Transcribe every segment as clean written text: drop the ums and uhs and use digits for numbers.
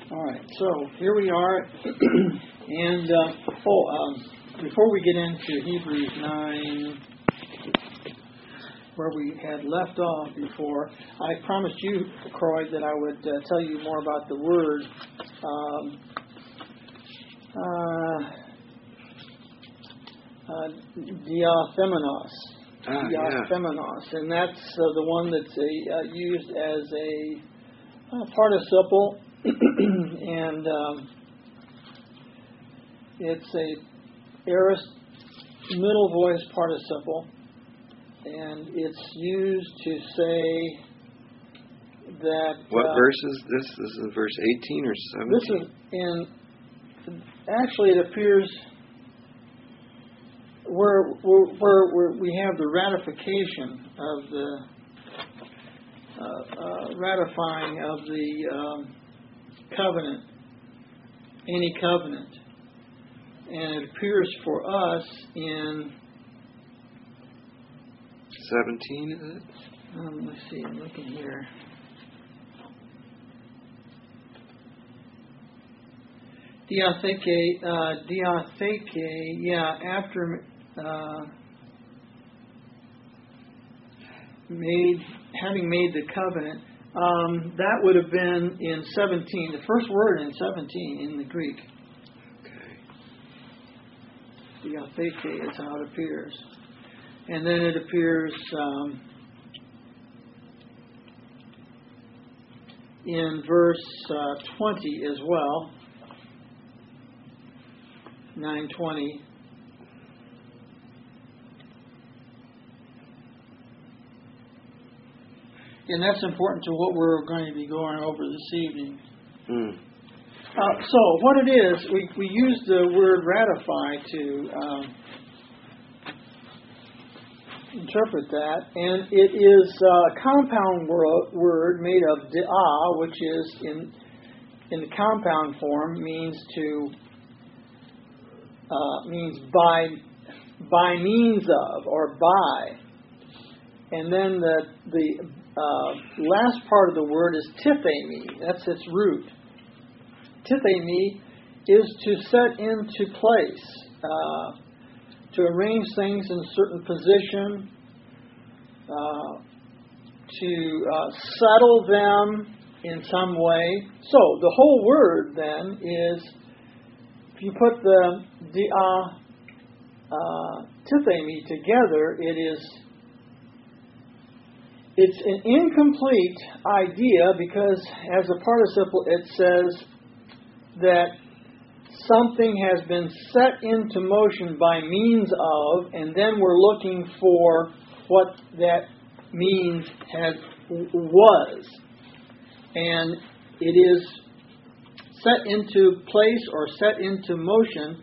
All right, so here we are, and before we get into Hebrews 9, where we had left off before, I promised you, Croy, that I would tell you more about the word diathemenos. Diathemenos, and that's the one that's used as a participle. And it's a aorist middle voice participle, and it's used to say that. What verse is this? This is verse 18 or 17? This is actually it appears where we have the ratification of the ratifying of the covenant, any covenant, and it appears for us in 17, is it? Let's see, I'm looking here. Diatheke, after having made the covenant. That would have been in 17, the first word in 17 in the Greek. Okay. Diatheke is how it appears. And then it appears in verse 20 as well, 9:20. And that's important to what we're going to be going over this evening. So what it is, we use the word ratify to interpret that, and it is a compound word made of dia, which is in the compound form means by means of or by, and then the last part of the word is tithemi. That's its root. Tithemi is to set into place, to arrange things in a certain position, to settle them in some way. So the whole word then is, if you put the tithemi together, it's an incomplete idea because as a participle it says that something has been set into motion by means of, and then we're looking for what that means was. And it is set into place or set into motion,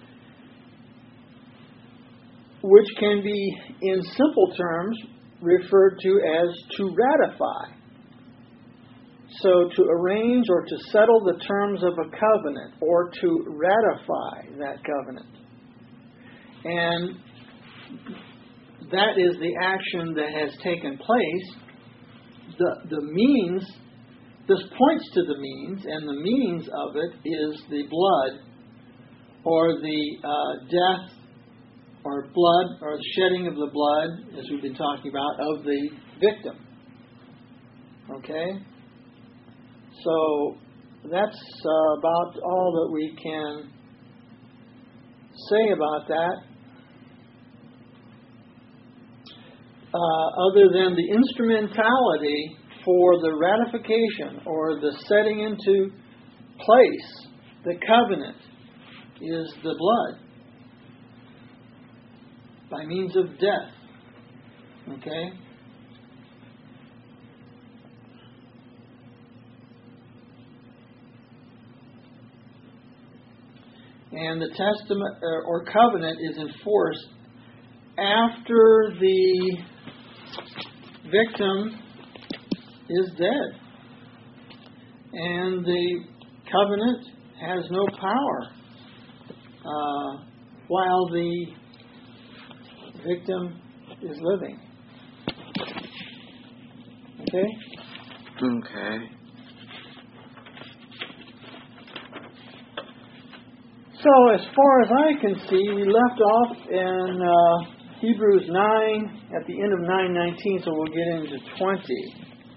which can be, in simple terms, referred to as to ratify. So to arrange or to settle the terms of a covenant or to ratify that covenant. And that is the action that has taken place. The means, this points to the means, and the means of it is the blood or the death or blood, or the shedding of the blood, as we've been talking about, of the victim. Okay? So that's about all that we can say about that. Other than the instrumentality for the ratification or the setting into place, the covenant, is the blood. By means of death. Okay? And the testament or covenant is enforced after the victim is dead. And the covenant has no power while the victim is living. Okay? Okay. So, as far as I can see, we left off in Hebrews 9 at the end of 9:19, so we'll get into 20.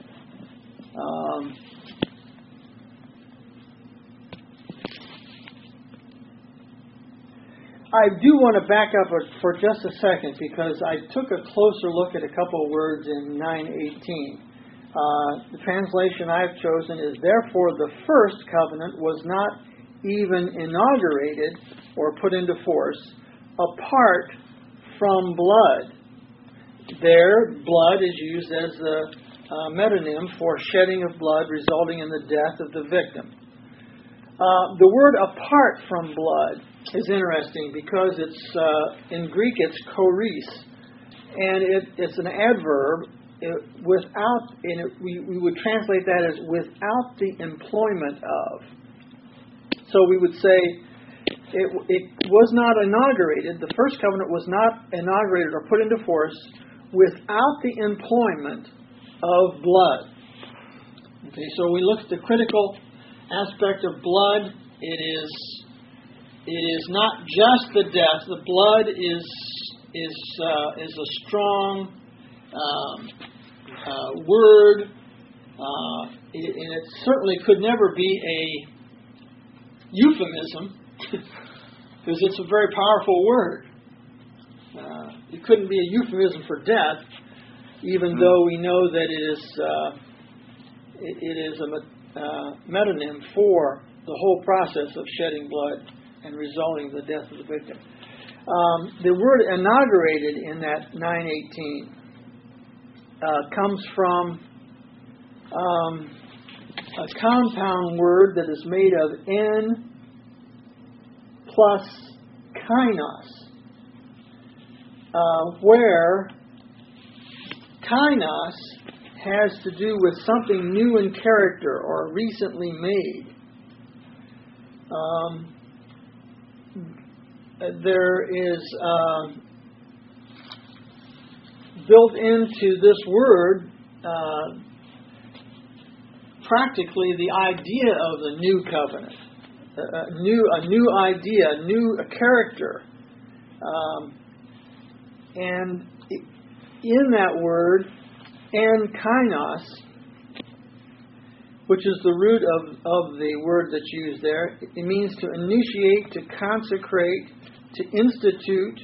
I do want to back up for just a second because I took a closer look at a couple of words in 9:18. The translation I've chosen is, therefore the first covenant was not even inaugurated or put into force apart from blood. There, blood is used as the metonym for shedding of blood resulting in the death of the victim. The word apart from blood is interesting because it's in Greek it's choris, and it's an adverb. We would translate that as without the employment of. So we would say it was not inaugurated. The first covenant was not inaugurated or put into force without the employment of blood. Okay, so we look at the critical aspect of blood. It is not just the death. The blood is a strong word, and it certainly could never be a euphemism because it's a very powerful word. It couldn't be a euphemism for death, even though we know that it is a metonym for the whole process of shedding blood and resulting in the death of the victim. The word inaugurated in that 9:18 comes from a compound word that is made of N plus kainos, where kainos has to do with something new in character or recently made. There is built into this word practically the idea of the new covenant, a new idea, a character, and in that word, and kainos, which is the root of the word that's used there, it means to initiate, to consecrate, to institute,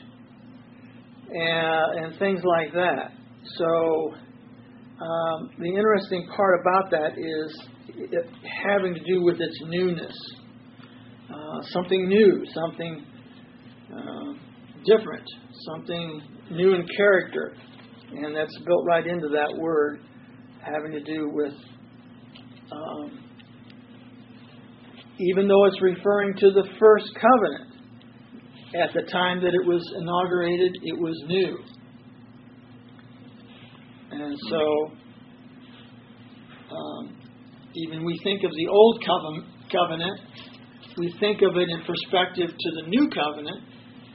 and things like that. So the interesting part about that is it having to do with its newness. Something new, something different, something new in character. And that's built right into that word, having to do with, even though it's referring to the first covenant, at the time that it was inaugurated, it was new. And so, even we think of the old covenant, we think of it in perspective to the new covenant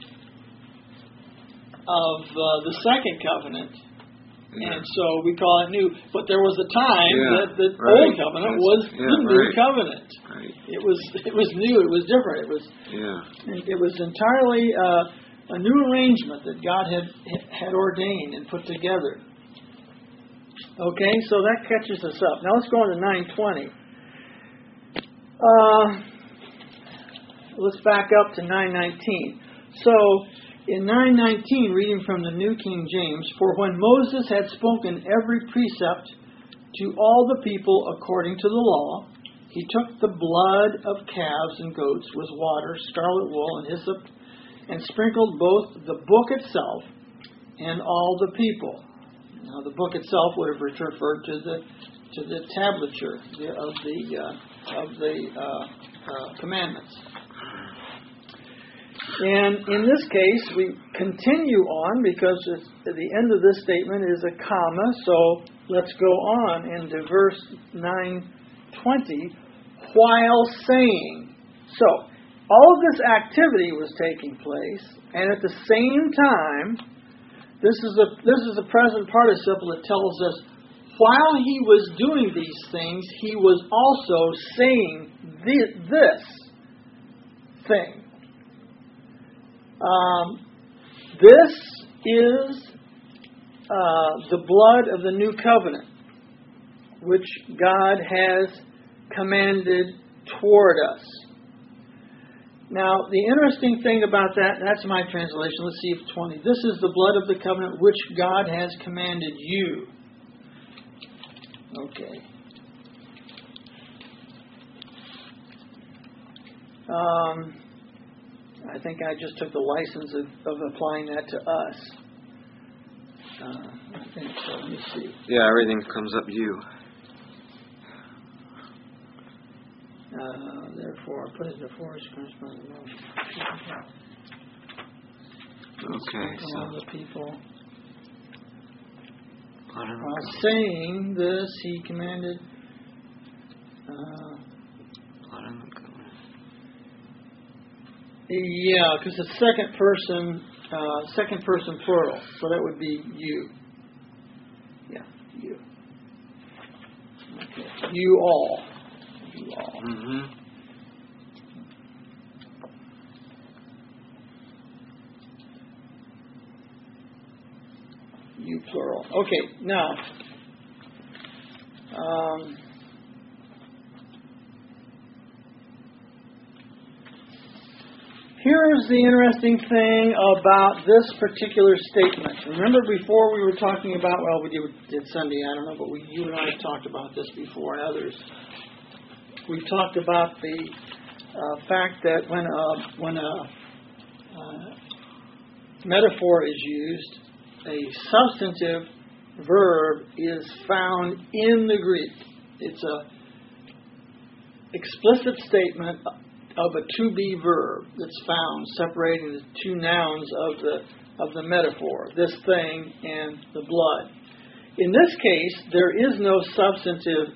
of the second covenant. Yeah. And so we call it new. But there was a time that the old covenant was the new covenant. Right. It was new. It was different. It was entirely a new arrangement that God had ordained and put together. Okay, so that catches us up. Now let's go on to 9:20. Let's back up to 9:19. So in 9:19, reading from the New King James, for when Moses had spoken every precept to all the people according to the law, he took the blood of calves and goats with water, scarlet wool, and hyssop, and sprinkled both the book itself and all the people. Now, the book itself would have referred to the tablature of the commandments. And in this case, we continue on because the end of this statement is a comma. So let's go on into verse 9:20. While saying, so all of this activity was taking place, and at the same time, this is a present participle that tells us while he was doing these things, he was also saying this thing. This is the blood of the new covenant, which God has commanded toward us. Now, the interesting thing about that, that's my translation. Let's see if 20. This is the blood of the covenant which God has commanded you. Okay. I think I just took the license of applying that to us. I think so. Let me see. Yeah, everything comes up you. Therefore, put it in the forest corresponding motion. Okay, so all the people. I don't know. While saying this, he commanded. Yeah, because it's second person plural, so that would be you. Yeah, you. Okay, you all. You all. Mm-hmm. You plural. Okay, now. Here's the interesting thing about this particular statement. Remember before we were talking about, well, we did Sunday, I don't know, but you and I have talked about this before, and others. We've talked about the fact that when a metaphor is used, a substantive verb is found in the Greek. It's a explicit statement of a to-be verb that's found separating the two nouns of the metaphor, this thing and the blood. In this case, there is no substantive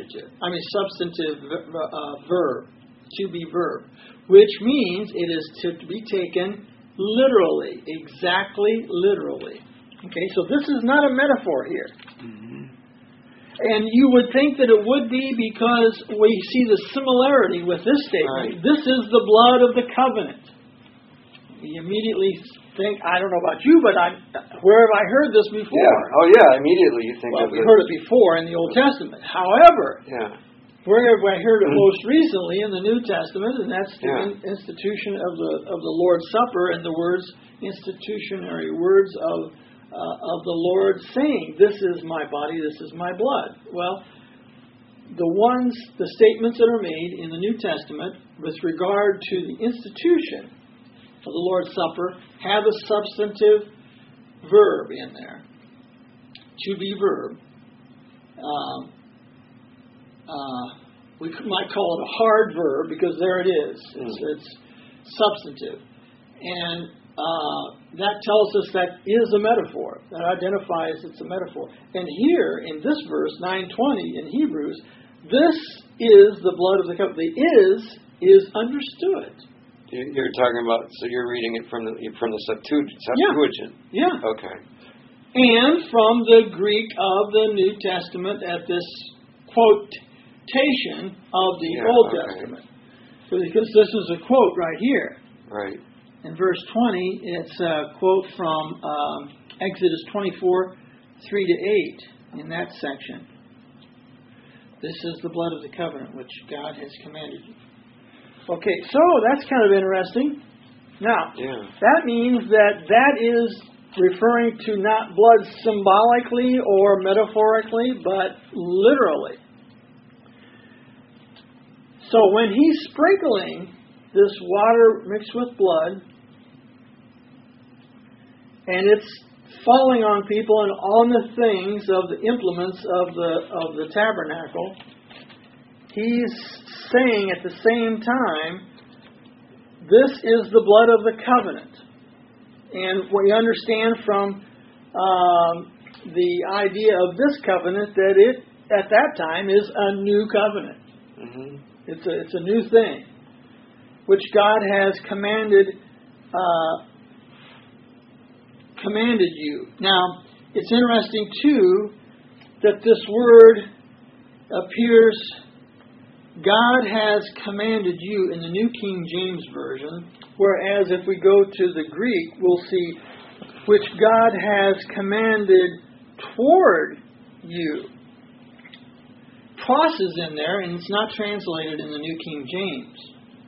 verb, to-be verb, which means it is to be taken literally, exactly literally. Okay, so this is not a metaphor here. Mm-hmm. And you would think that it would be because we see the similarity with this statement. Right. This is the blood of the covenant. You immediately think, I don't know about you, but where have I heard this before? Yeah. Oh, yeah. Immediately you think of it. Well, we heard it before in the Old Testament. However, where have I heard it most recently in the New Testament? And that's the institution of the Lord's Supper and the institutionary words of the Lord saying, this is my body, this is my blood. Well, the statements that are made in the New Testament with regard to the institution of the Lord's Supper have a substantive verb in there. To-be verb. We might call it a hard verb because there it is. It's substantive. And that tells us that is a metaphor. That identifies it's a metaphor. And here, in this verse, 9:20 in Hebrews, this is the blood of the covenant. The is understood. You're talking about, so you're reading it from the Septuagint. Yeah. Okay. And from the Greek of the New Testament at this quotation of the Old Testament. Because this is a quote right here. Right. In verse 20, it's a quote from Exodus 24, 3-8, in that section. This is the blood of the covenant which God has commanded you. Okay, so that's kind of interesting. Now, that means that is referring to not blood symbolically or metaphorically, but literally. So when he's sprinkling this water mixed with blood, and it's falling on people and on the things of the implements of the tabernacle, he's saying at the same time, this is the blood of the covenant. And we understand from the idea of this covenant that it, at that time, is a new covenant. Mm-hmm. It's a new thing, which God has commanded you. Now, it's interesting, too, that this word appears God has commanded you in the New King James Version, whereas if we go to the Greek, we'll see which God has commanded toward you. Pros is in there, and it's not translated in the New King James.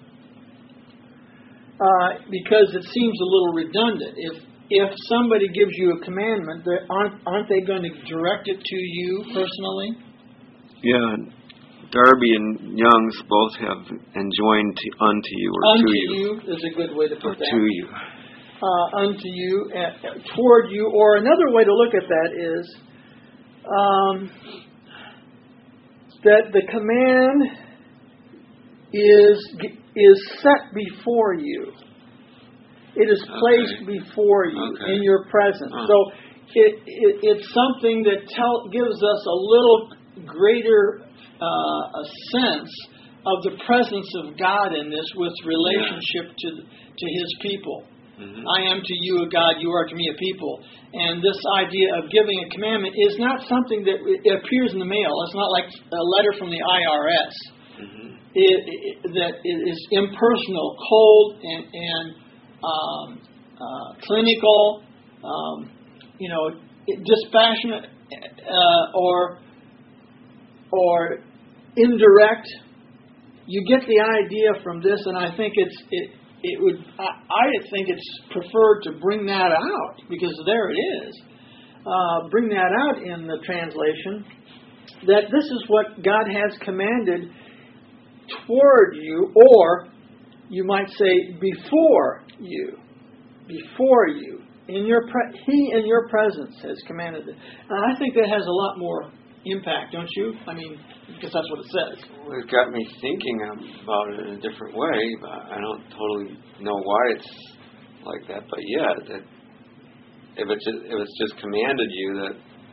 Because it seems a little redundant. If somebody gives you a commandment, aren't they going to direct it to you personally? Yeah, Darby and Young's both have enjoined unto you or unto to you. Is a good way to put or that. To you. Unto you, toward you, or another way to look at that is that the command is set before you. It is placed before you in your presence. So it's something that gives us a little greater a sense of the presence of God in this with relationship to His people. Mm-hmm. I am to you a God, you are to me a people. And this idea of giving a commandment is not something that appears in the mail. It's not like a letter from the IRS. Mm-hmm. That it is impersonal, cold, and clinical, dispassionate, or indirect. You get the idea from this, and I think I think it's preferred to bring that out, because there it is. Bring that out in the translation, that this is what God has commanded toward you, or you might say before you. Before you. He in your presence has commanded it. And I think that has a lot more impact, don't you? I mean, because that's what it says. Well, it got me thinking about it in a different way. I don't totally know why it's like that, but yeah, that if it's just commanded you,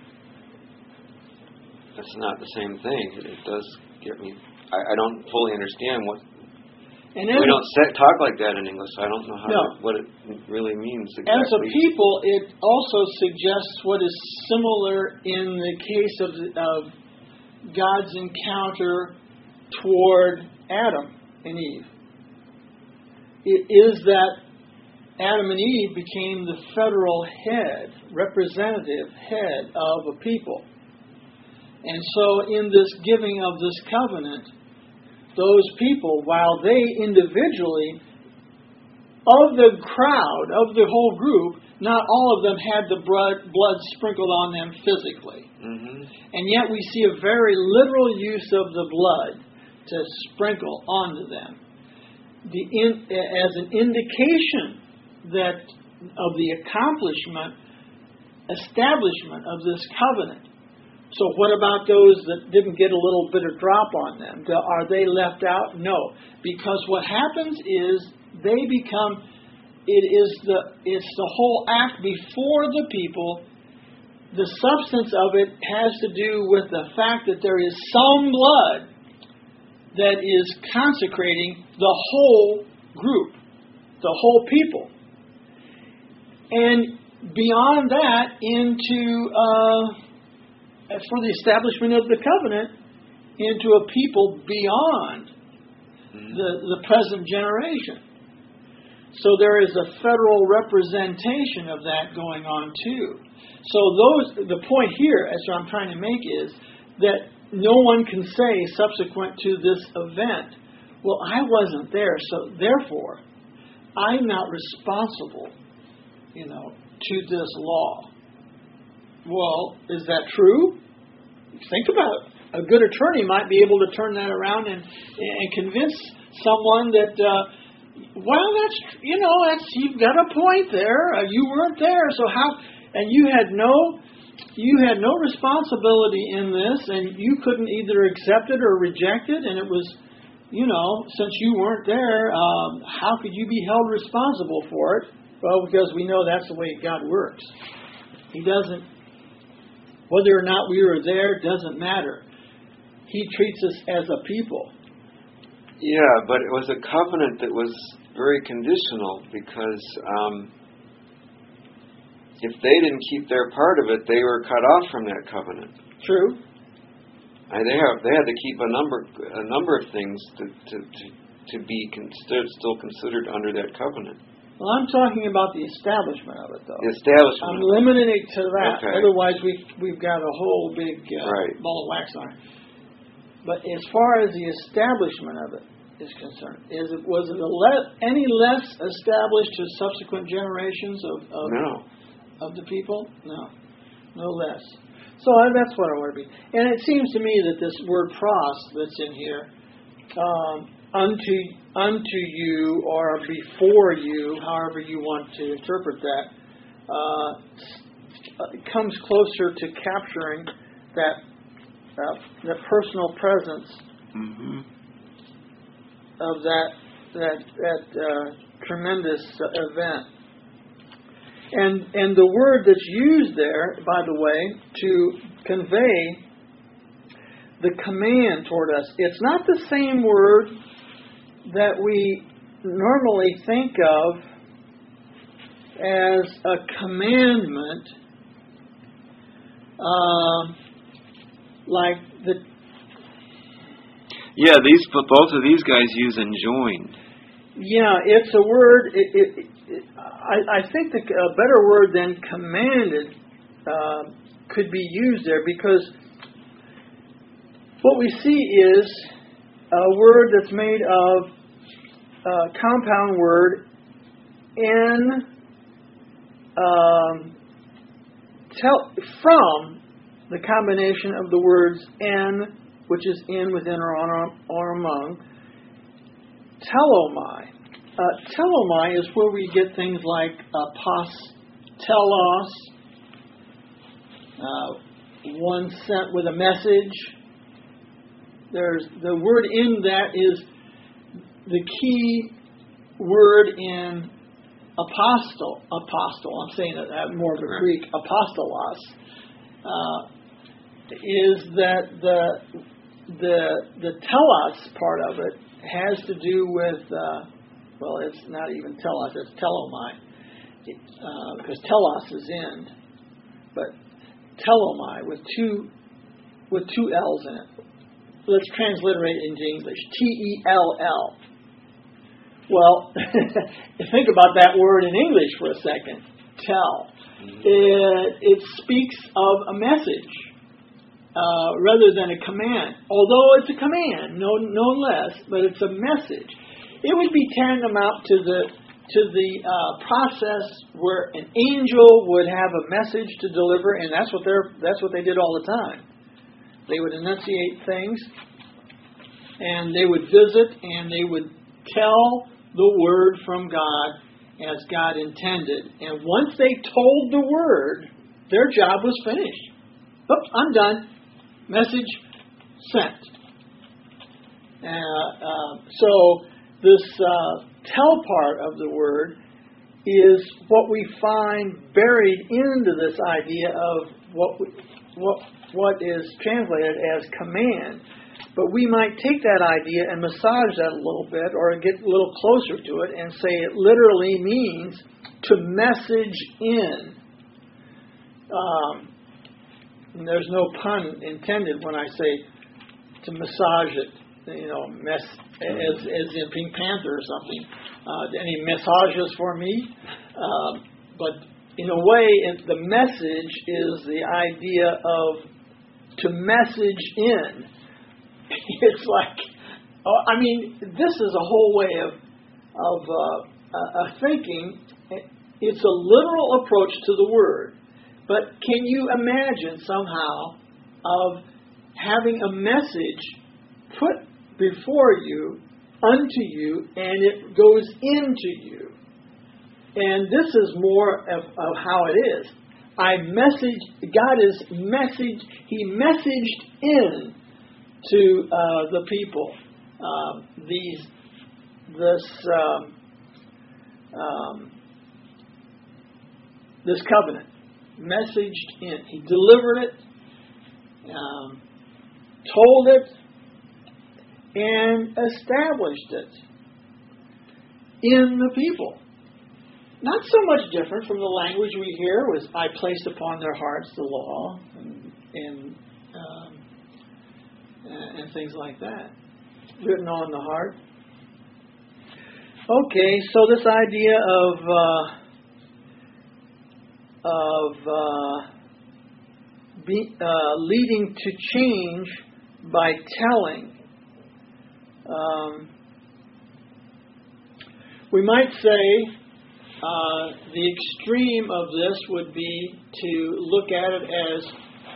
that's not the same thing. It does get me. I don't fully understand what. And we don't talk like that in English. I don't know what it really means exactly. As a people, it also suggests what is similar in the case of God's encounter toward Adam and Eve. It is that Adam and Eve became the federal head, representative head of a people. And so in this giving of this covenant, those people, while they individually, of the crowd, of the whole group, not all of them had the blood sprinkled on them physically. Mm-hmm. And yet we see a very literal use of the blood to sprinkle onto them as an indication that of the establishment of this covenant. So what about those that didn't get a little bit of drop on them? Are they left out? No. Because what happens is they become, it's the whole act before the people. The substance of it has to do with the fact that there is some blood that is consecrating the whole group, the whole people. And beyond that, for the establishment of the covenant, into a people beyond the present generation. So there is a federal representation of that going on too. So the point here, as I'm trying to make, is that no one can say subsequent to this event, well, I wasn't there, so therefore I'm not responsible, to this law. Well, is that true? Think about it. A good attorney might be able to turn that around and convince someone that, you've got a point there. You weren't there, so how? And you had no responsibility in this, and you couldn't either accept it or reject it. And it was, since you weren't there, how could you be held responsible for it? Well, because we know that's the way God works. He doesn't. Whether or not we were there doesn't matter. He treats us as a people. Yeah, but it was a covenant that was very conditional, because if they didn't keep their part of it, they were cut off from that covenant. True. They had to keep a number of things to be still considered under that covenant. Well, I'm talking about the establishment of it, though. The establishment. I'm limiting it to that. Okay. Otherwise, we've got a whole big Right. ball of wax on it. But as far as the establishment of it is concerned, was it any less established to subsequent generations of the people? No less. So that's what I want to be. And it seems to me that this word pros that's in here, unto you or before you, however you want to interpret that, comes closer to capturing that personal presence of that tremendous event. And the word that's used there, by the way, to convey the command toward us, it's not the same word that we normally think of as a commandment, like the... Yeah, both of these guys use enjoined. Yeah, it's a word... I think a better word than commanded could be used there, because what we see is a word that's made of a compound word from the combination of the words "en," which is in, within, or among, telomai. Telomai is where we get things like telos, one sent with a message. There's the word in that is the key word in apostle. I'm saying that more of a Greek, apostolos, is that the telos part of it has to do with well, it's not even telos, it's telomai, because telos is end, but telomai with two L's in it. Let's transliterate it into English. T-E-L-L. Well, think about that word in English for a second. Tell. It speaks of a message rather than a command. Although it's a command, no less, but it's a message. It would be tantamount to the process where an angel would have a message to deliver, and that's what they did all the time. They would enunciate things, and they would visit, and they would tell the word from God as God intended. And once they told the word, their job was finished. Oops, I'm done. Message sent. So this tell part of the word is what we find buried into this idea of what is translated as command. But we might take that idea and massage that a little bit, or get a little closer to it and say it literally means to message in. And there's no pun intended when I say to massage it, as in Pink Panther or something. Any massages for me? But in a way, the message is the idea of to message in. It's like, this is a whole way of thinking. It's a literal approach to the word. But can you imagine somehow of having a message put before you, unto you, and it goes into you? And this is more of how it is. God is messaged, He messaged in to the people this covenant. Messaged in. He delivered it, told it, and established it in the people. Not so much different from the language we hear was, I placed upon their hearts the law, and and things like that. Written on the heart. Okay, so this idea of leading to change by telling. We might say the extreme of this would be to look at it as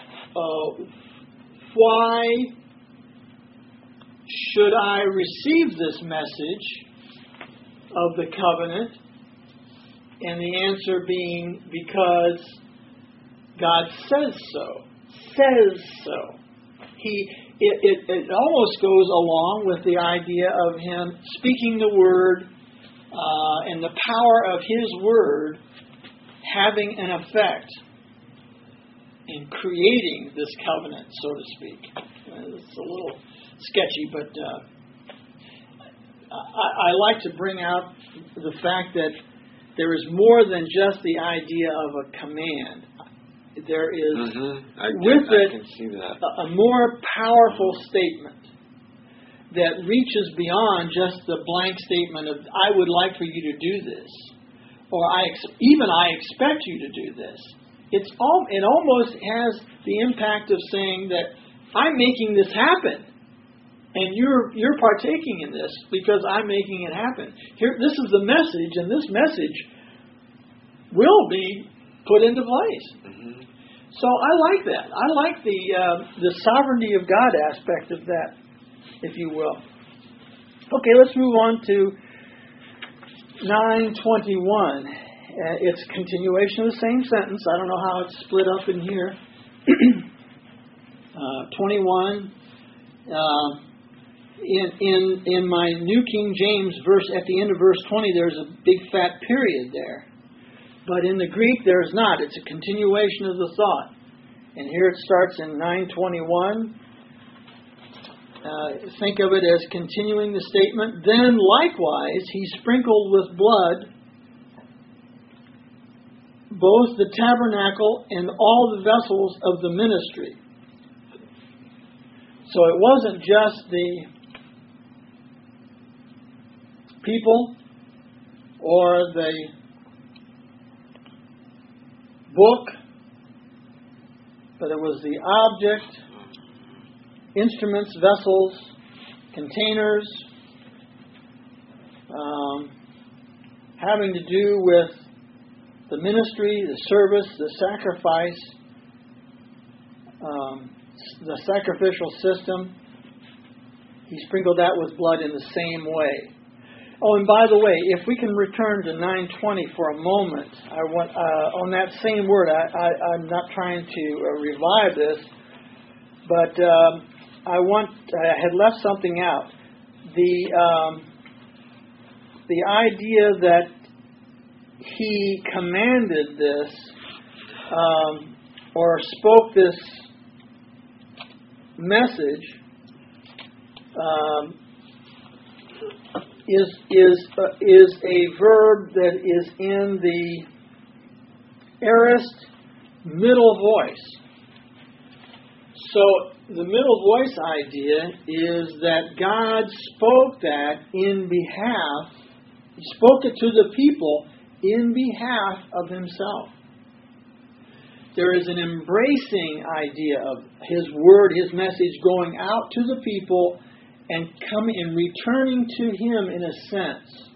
why should I receive this message of the covenant? And the answer being because God says so. Says so. It almost goes along with the idea of Him speaking the word and the power of His word having an effect in creating this covenant, so to speak. It's a little sketchy, but I like to bring out the fact that there is more than just the idea of a command. There is, I can see that. a more powerful statement that reaches beyond just the blank statement of, I would like for you to do this, or I expect you to do this. It almost has the impact of saying that I'm making this happen, and you're partaking in this because I'm making it happen. Here, this is the message, and this message will be put into place. So I like that. I like the sovereignty of God aspect of that, if you will. Okay, let's move on to 9:21. It's a continuation of the same sentence. I don't know how it's split up in here. 21. In my New King James verse, at the end of verse 20, there's a big fat period there. But in the Greek, there's not. It's a continuation of the thought. And here it starts in 9:21. Think of it as continuing the statement. Then likewise, he sprinkled with blood both the tabernacle and all the vessels of the ministry. So it wasn't just the people or the book, but it was the object, instruments, vessels, containers, having to do with the ministry, the service, the sacrifice, the sacrificial system. He sprinkled that with blood in the same way. Oh, and by the way, if we can return to 9:20 for a moment, I want on that same word. I'm not trying to revive this, but I had left something out. The idea that he commanded this or spoke this message is a verb that is in the aorist middle voice. So the middle voice idea is that God spoke that in behalf, He spoke it to the people in behalf of Himself. There is an embracing idea of His word, His message going out to the people and coming and returning to Him in a sense.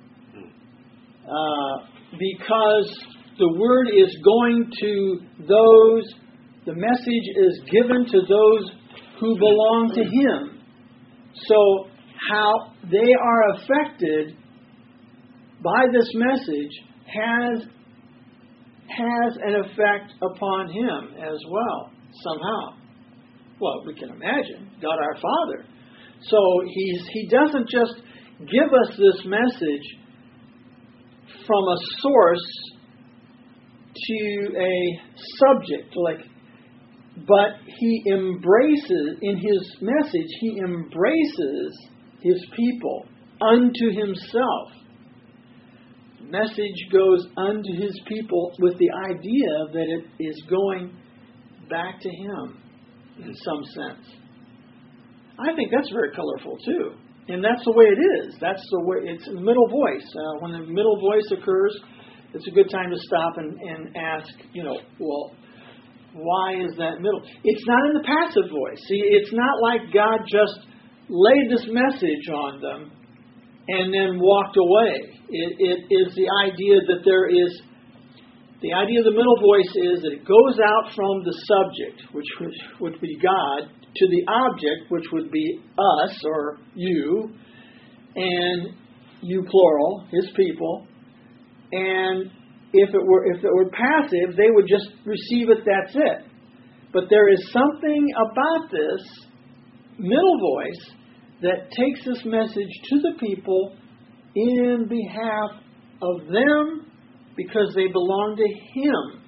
Because the word is going to those, the message is given to those who belong to Him. So how they are affected by this message has an effect upon Him as well, somehow. Well, we can imagine, God our Father. So He doesn't just give us this message from a source to a subject, but He embraces, in His message, He embraces His people unto Himself. The message goes unto His people with the idea that it is going back to Him in some sense. I think that's very colorful too. And that's the way it is. That's the way, it's the middle voice. When the middle voice occurs, it's a good time to stop and ask, well, why is that middle? It's not in the passive voice. See, it's not like God just laid this message on them and then walked away. It is the idea that the idea of the middle voice is that it goes out from the subject, which would be God, to the object, which would be us or you, and you plural, His people. And if it were passive, they would just receive it. That's it. But there is something about this middle voice that takes this message to the people in behalf of them because they belong to Him.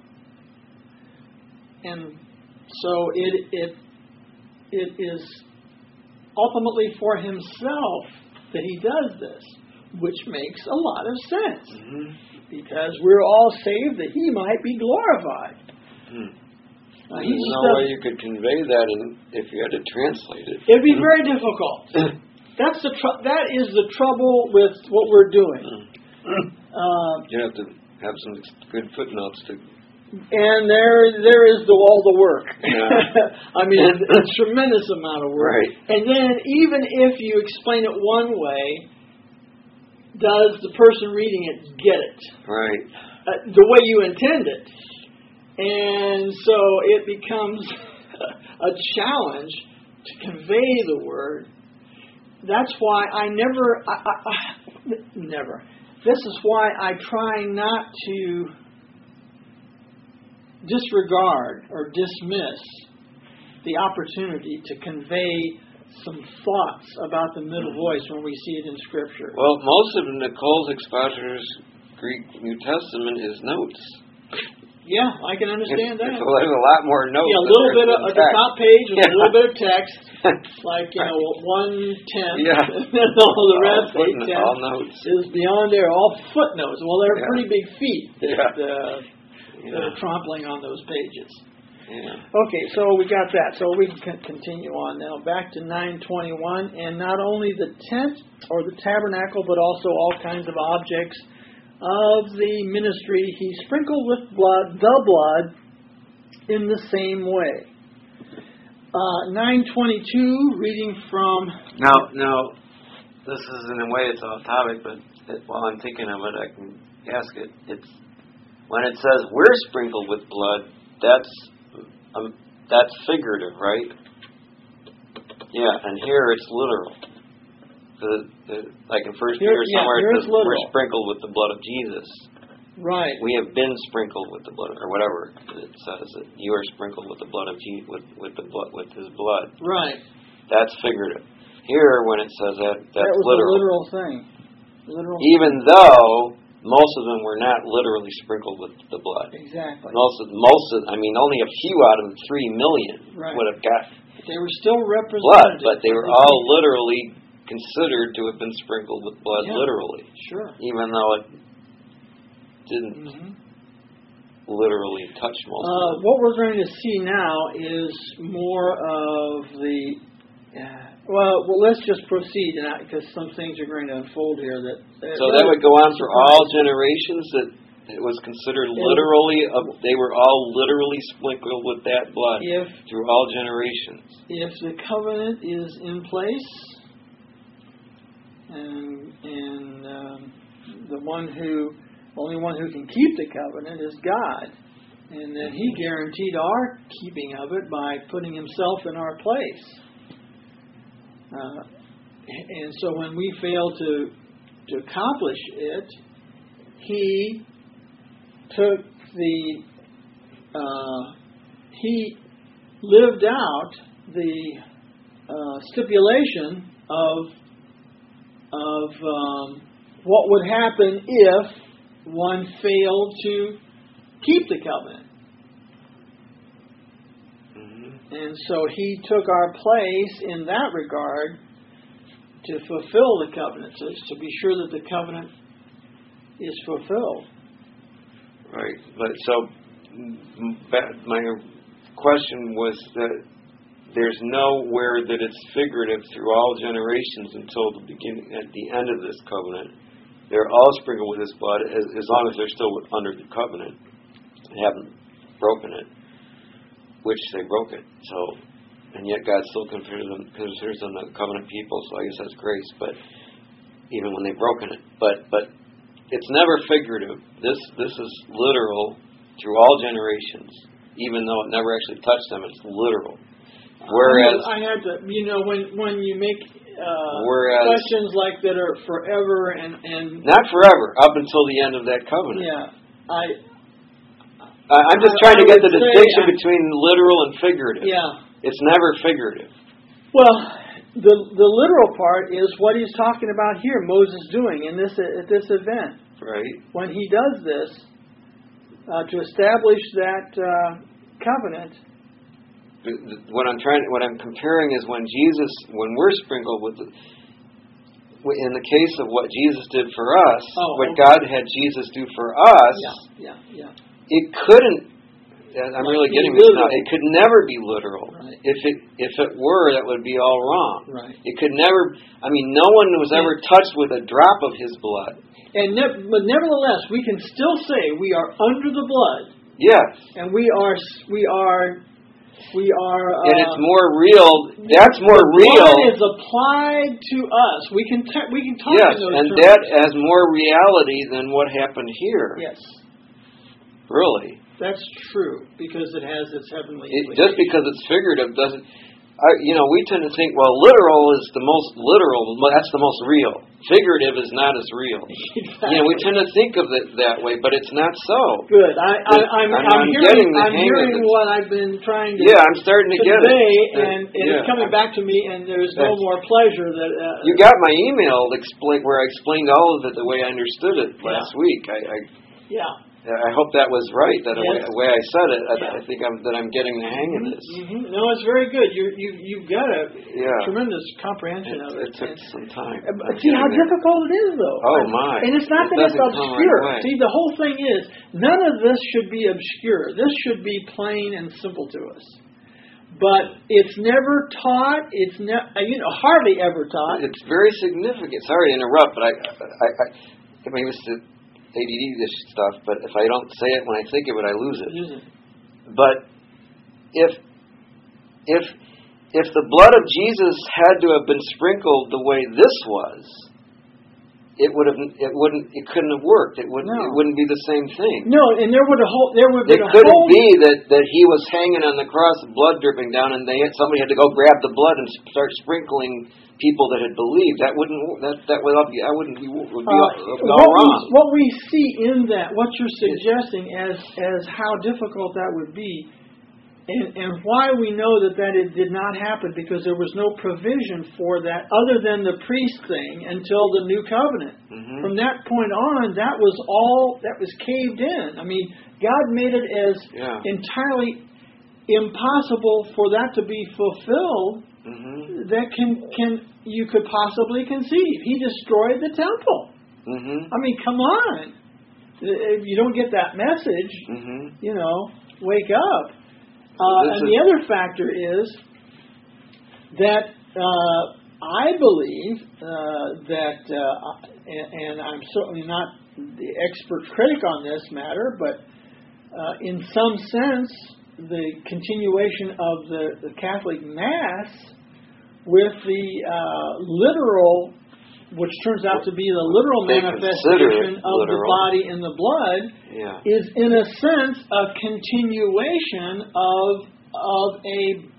And so it is ultimately for Himself that He does this, which makes a lot of sense. Mm-hmm. Because we're all saved that He might be glorified. There's no way you could convey that if you had to translate it. It'd be very difficult. That is the trouble with what we're doing. You have to have some good footnotes to. And there is all the work. Yeah. I mean, a tremendous amount of work. Right. And then even if you explain it one way, does the person reading it get it? Right. The way you intend it. And so it becomes a challenge to convey the word. That's why I never. This is why I try not to disregard or dismiss the opportunity to convey some thoughts about the middle voice when we see it in Scripture. Well, most of Nicole's Expositor's Greek New Testament is notes. Yeah, I can understand that. So there's a lot more notes. Yeah, a little bit at the top page and a little bit of text, like 1/10, yeah. and then all the rest, 8/10, all notes, is beyond there, all footnotes. Well, they're pretty big feet that are trampling on those pages. Yeah. Okay, so we got that. So we can continue on now. Back to 9:21, and not only the tent or the tabernacle, but also all kinds of objects of the ministry, He sprinkled with the blood in the same way. 9:22, reading from. Now, this is in a way it's off topic, but while I'm thinking of it, I can ask it. It's when it says we're sprinkled with blood. That's figurative, right? Yeah, and here it's literal. Like in 1 Peter somewhere it says we're sprinkled with the blood of Jesus. Right. We have been sprinkled with the blood, or whatever it says. That you are sprinkled with the blood of Jesus, with His blood. Right. That's figurative. Here, when it says that's was literal. A literal thing. Literal. Even though most of them were not literally sprinkled with the blood. Exactly. Only a few out of the 3 million would have got. They were still represented. Blood, but they were all literally considered to have been sprinkled with blood, literally. Sure. Even though it didn't literally touch most of them. What we're going to see now is more of the. Well, let's just proceed, because some things are going to unfold here. So that would go on for all generations. That it was considered literally. They were all literally sprinkled with that blood through all generations. If the covenant is in place, and the only one who can keep the covenant is God, and that He guaranteed our keeping of it by putting Himself in our place. And so when we fail to accomplish it, He took He lived out the stipulation of what would happen if one failed to keep the covenant. And so He took our place in that regard to fulfill the covenant, to be sure that the covenant is fulfilled. Right. But so my question was that there's nowhere that it's figurative through all generations until the beginning, at the end of this covenant. They're all sprinkled with His blood as long as they're still under the covenant and haven't broken it, which they broke it. So, and yet God still considers them the covenant people. So I guess that's grace. But even when they've broken it, but it's never figurative. This is literal through all generations, even though it never actually touched them. It's literal. Whereas I had to, when you make questions like that are forever and not forever, up until the end of that covenant. Yeah, I'm just trying to get the distinction between literal and figurative. Yeah, it's never figurative. Well, the literal part is what he's talking about here. Moses doing in this at this event, right? When he does this to establish that covenant. What I'm comparing is when we're sprinkled with, in the case of what Jesus did for us, God had Jesus do for us. Yeah. It couldn't. I'm really getting this now. It could never be literal. Right. If it were, that would be all wrong. Right. It could never. No one was ever touched with a drop of His blood. But nevertheless, we can still say we are under the blood. Yes. And we are. And it's more real. That's more real. Blood is applied to us. We can talk in those terms. And that has more reality than what happened here. Yes. Really. That's true because it has its heavenly. Just because it's figurative doesn't. We tend to think, well, literal is the most literal. That's the most real. Figurative is not as real. Exactly. We tend to think of it that way, but it's not so. Good. I'm hearing what I've been trying to. Yeah, I'm starting to get it, and it's coming back to me, and there's no more pleasure that. You got my email where I explained all of it the way I understood it last week. I hope that was right. That the way I said it, I think I'm getting the hang of this. Mm-hmm. No, it's very good. You've got a tremendous comprehension of it. It took some time. See how difficult it is, though. Oh my! And it's not that it's obscure. See, the whole thing is none of this should be obscure. This should be plain and simple to us. But it's never taught. It's hardly ever taught. It's very significant. Sorry to interrupt, but I mean, this is ADD this stuff, but if I don't say it when I think of it, I lose it. But if the blood of Jesus had to have been sprinkled the way this was, it couldn't have worked. It wouldn't be the same thing. No, and there would have been. It couldn't be that He was hanging on the cross, blood dripping down, and somebody had to go grab the blood and start sprinkling people that had believed. That wouldn't all wrong. What we see in that, what you're suggesting as how difficult that would be, and why we know that it did not happen, because there was no provision for that other than the priest thing until the new covenant. Mm-hmm. From that point on, that was caved in. God made it as entirely impossible for that to be fulfilled. Mm-hmm. That you could possibly conceive. He destroyed the temple. Mm-hmm. Come on. If you don't get that message, wake up. And the other factor is that I believe that, and I'm certainly not the expert critic on this matter, but in some sense, the continuation of the Catholic Mass with the literal, which turns out to be the literal manifestation of the body and the blood, is in a sense a continuation of a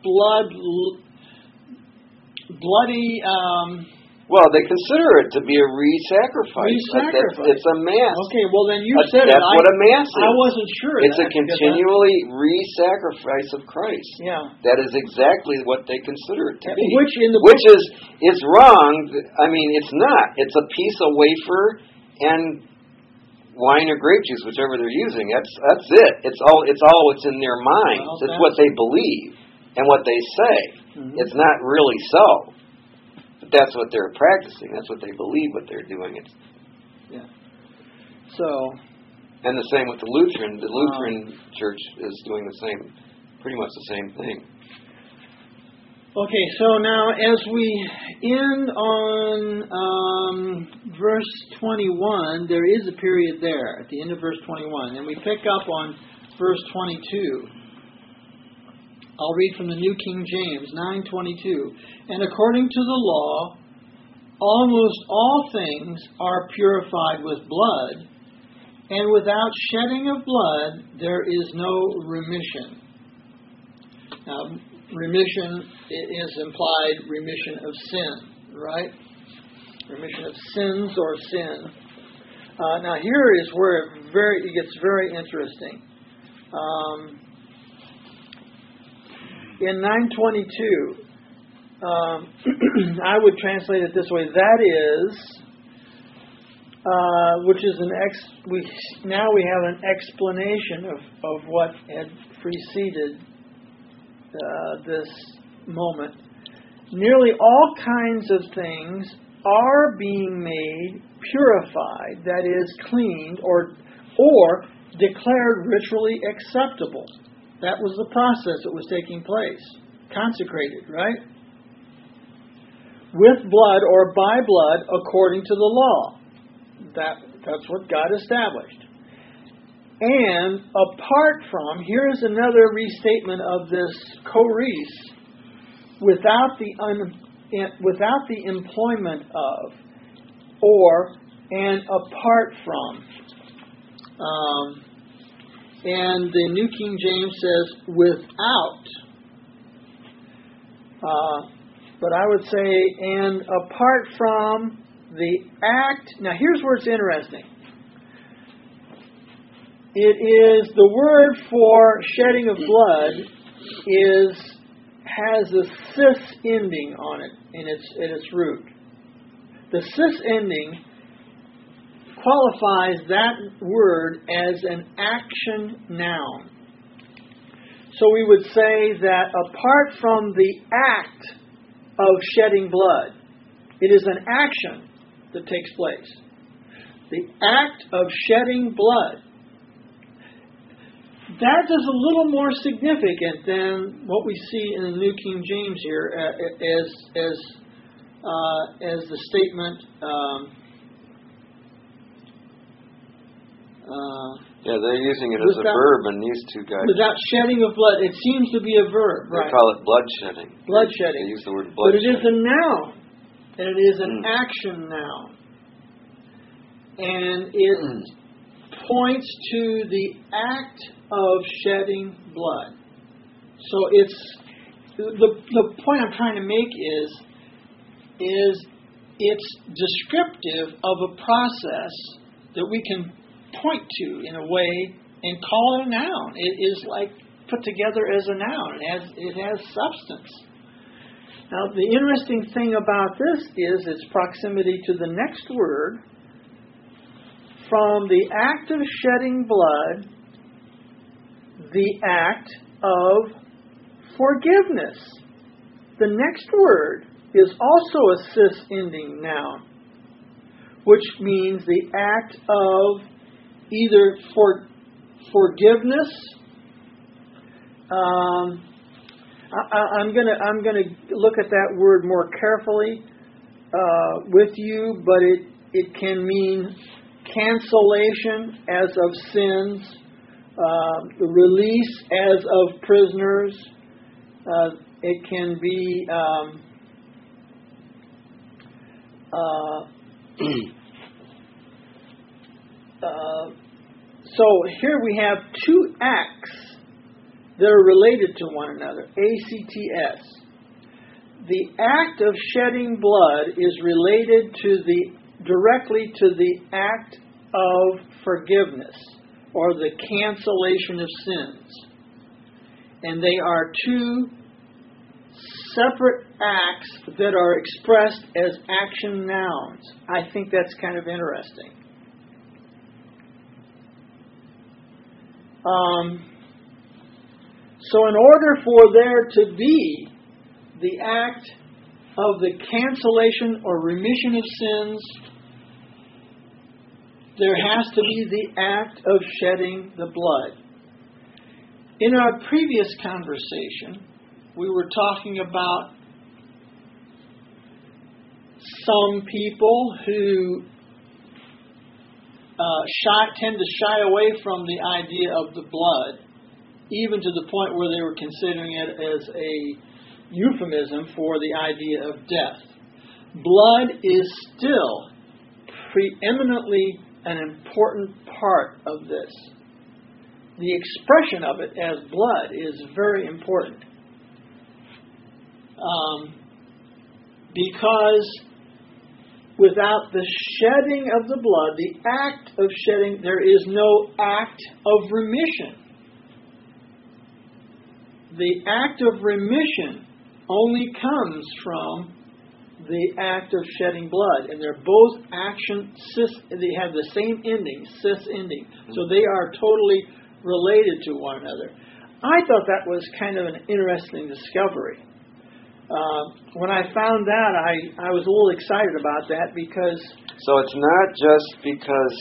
bloody. Well, they consider it to be a re-sacrifice. It's a mass. Okay, well then you said that's what a mass is. I wasn't sure. It's a continually re-sacrifice of Christ. Yeah. That is exactly what they consider it to be. Which is wrong. It's not. It's a piece of wafer and wine or grape juice, whichever they're using. That's it. It's all what's in their minds. Well, it's what they believe and what they say. Mm-hmm. It's not really so. That's what they're practicing. That's what they believe. What they're doing. And the same with the Lutheran. The Lutheran Church is doing pretty much the same thing. Okay, so now as we end on verse 21, there is a period there at the end of verse 21, and we pick up on verse 22. I'll read from the New King James, 9:22. And according to the law, almost all things are purified with blood, and without shedding of blood there is no remission. Now, remission is implied remission of sin, right? Remission of sins or sin. Now here is where it gets very interesting. In 9:22, I would translate it this way: that is, which is now we have an explanation of what had preceded this moment. Nearly all kinds of things are being made purified, that is, cleaned or declared ritually acceptable. That was the process that was taking place. Consecrated, right? With blood or by blood according to the law. That's what God established. And apart from, here's another restatement of this choris, without the employment of, or, and apart from. And the New King James says without. But I would say, and apart from the act. Now here's where it's interesting. It is the word for shedding of blood has a cis ending on it in its root. The cis ending qualifies that word as an action noun. So we would say that apart from the act of shedding blood, it is an action that takes place. The act of shedding blood. That is a little more significant than what we see in the New King James here as the statement. They're using it as a verb, and these two guys. Without shedding of blood, it seems to be a verb. They call it bloodshedding. Bloodshedding. They use the word bloodshedding. But it is a noun, and it is an action noun, and it points to the act of shedding blood. So it's the point I'm trying to make is it's descriptive of a process that we can point to in a way and call it a noun. It is like put together as a noun. It has substance. Now the interesting thing about this is its proximity to the next word. From the act of shedding blood, the act of forgiveness. The next word is also a cis-ending noun, which means the act of either forgiveness. I'm gonna look at that word more carefully with you, but it can mean cancellation as of sins, release as of prisoners. It can be so here we have two acts that are related to one another, ACTS. The act of shedding blood is related directly to the act of forgiveness or the cancellation of sins. And they are two separate acts that are expressed as action nouns. I think that's kind of interesting. So in order for there to be the act of the cancellation or remission of sins, there has to be the act of shedding the blood. In our previous conversation, we were talking about some people who tend to shy away from the idea of the blood, even to the point where they were considering it as a euphemism for the idea of death. Blood is still preeminently an important part of this. The expression of it as blood is very important. Because without the shedding of the blood, the act of shedding, there is no act of remission. The act of remission only comes from the act of shedding blood. And they're both they have the same ending, cis ending. So they are totally related to one another. I thought that was kind of an interesting discovery. When I found that, I was a little excited about that because... So it's not just because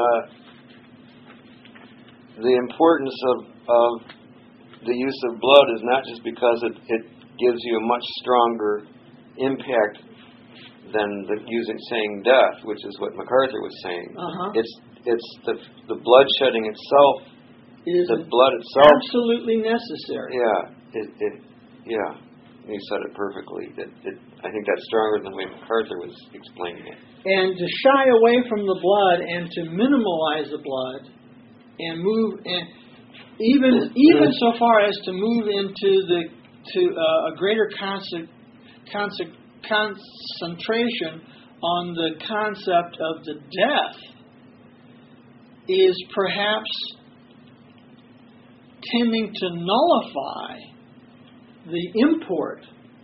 the importance of the use of blood is not just because it gives you a much stronger impact than saying death, which is what MacArthur was saying. It's the blood shedding itself. The blood itself absolutely necessary. Yeah. You said it perfectly. I think that's stronger than the way MacArthur was explaining it. And to shy away from the blood and to minimalize the blood and move, and even so far as to move into a greater concentration on the concept of the death is perhaps tending to nullify the import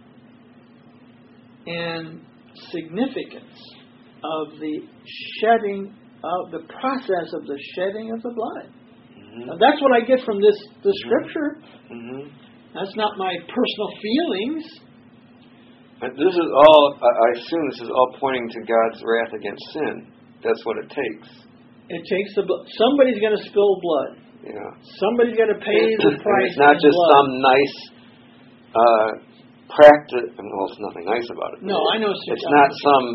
and significance of the shedding of the process of the shedding of the blood. Now, that's what I get from the scripture. That's not my personal feelings. But this is all, I assume this is all pointing to God's wrath against sin. That's what it takes. It takes the blood. Somebody's going to spill blood. Yeah. Somebody's got to pay the price. It's not just blood. some nice practice. Well, it's nothing nice about it. No, I know. It's not some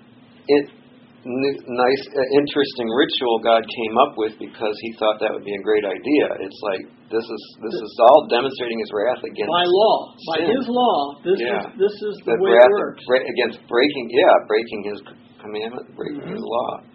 nice, interesting ritual God came up with because He thought that would be a great idea. It's like this is all demonstrating His wrath against by law, sin. by His law. This is the way wrath it works against breaking His commandment, breaking His law.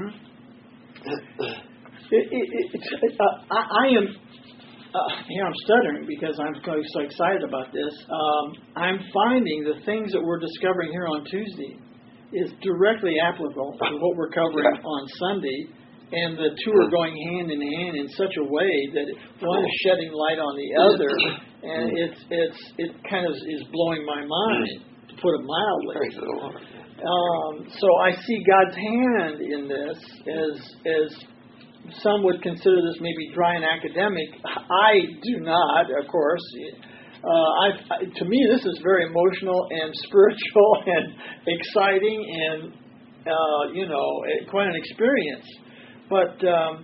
I am. Here I'm stuttering because I'm so excited about this. I'm finding the things that we're discovering here on Tuesday is directly applicable to what we're covering on Sunday, and the two are going hand in hand in such a way that one is shedding light on the other, and it kind of is blowing my mind, to put it mildly. So I see God's hand in this as some would consider this maybe dry and academic. I do not, of course. To me, this is very emotional and spiritual and exciting and, quite an experience. But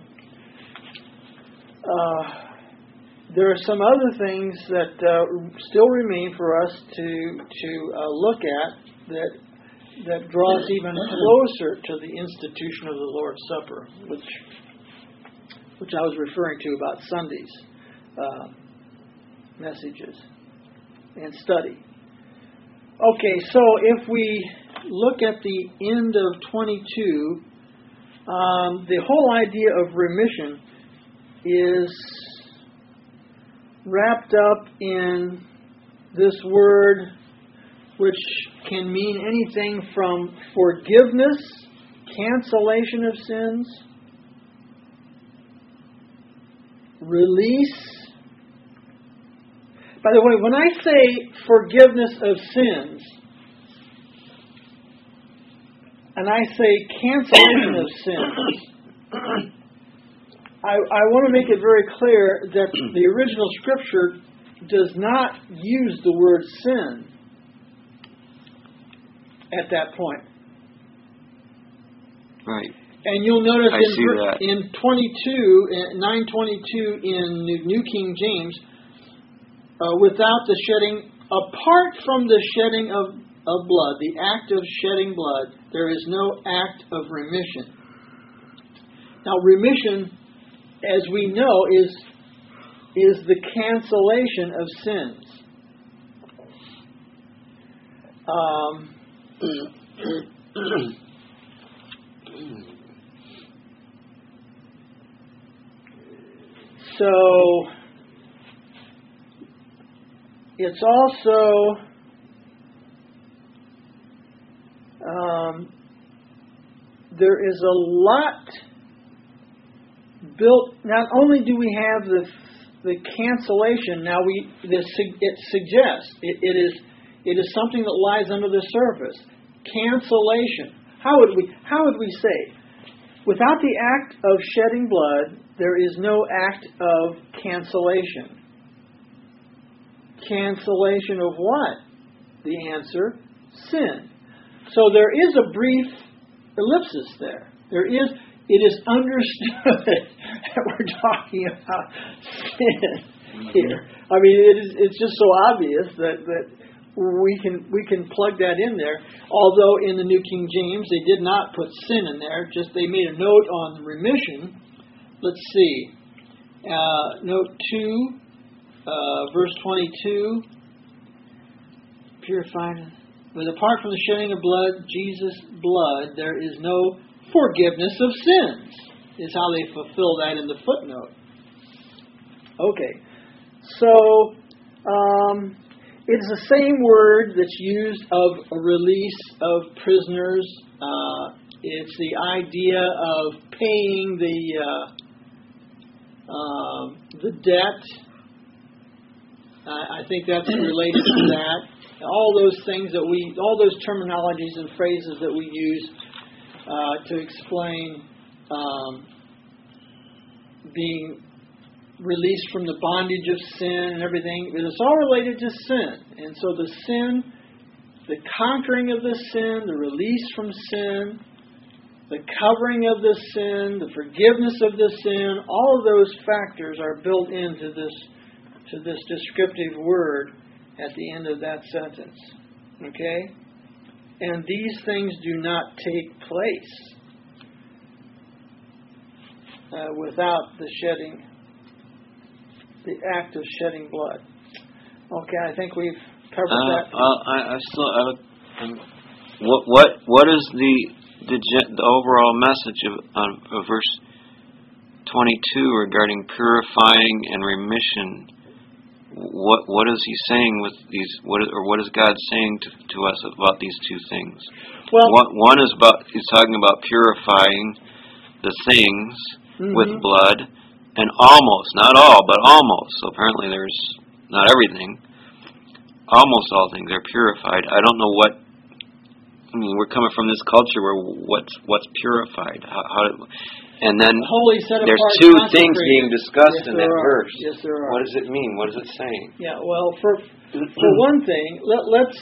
there are some other things that still remain for us to look at that draw us even closer to the institution of the Lord's Supper, which I was referring to about Sunday's messages and study. Okay, so if we look at the end of 22, the whole idea of remission is wrapped up in this word, which can mean anything from forgiveness, cancellation of sins, release. By the way, when I say forgiveness of sins, and I say cancellation of sins, I want to make it very clear that the original scripture does not use the word sin at that point. Right. And you'll notice in 9:22 in New King James, without the shedding, apart from the shedding of blood, the act of shedding blood, there is no act of remission. Now, remission, as we know, is the cancellation of sins. So, it's also there is a lot built. Not only do we have the cancellation. Now it suggests it is something that lies under the surface. Cancellation. How would we say? Without the act of shedding blood, there is no act of cancellation. Cancellation of what? The answer, sin. So there is a brief ellipsis there. It is understood that we're talking about sin here. I mean, it's just so obvious that we can plug that in there. Although in the New King James they did not put sin in there, just they made a note on remission. Let's see. Note 2, verse 22. Purifying. But apart from the shedding of blood, Jesus' blood, there is no forgiveness of sins, is how they fulfill that in the footnote. Okay. So, it's the same word that's used of a release of prisoners. It's the idea of paying the debt. I think that's related to that. All those things all those terminologies and phrases that we use to explain being released from the bondage of sin and everything, it's all related to sin. And so the sin, the conquering of the sin, the release from sin, the covering of the sin, the forgiveness of the sin, all of those factors are built into this descriptive word at the end of that sentence. Okay? And these things do not take place without the act of shedding blood. Okay, I think we've covered that. What is the overall message of verse 22 regarding purifying and remission? What is he saying with these? What is God saying to us about these two things? Well, one is he's talking about purifying the things with blood, and almost, not all, but almost. So apparently there's not everything. Almost all things are purified. I don't know what. I mean, we're coming from this culture where what's purified. And then there's two things being discussed in that verse. Yes, there are. What does it mean? What is it saying? Yeah, well, for one thing, let's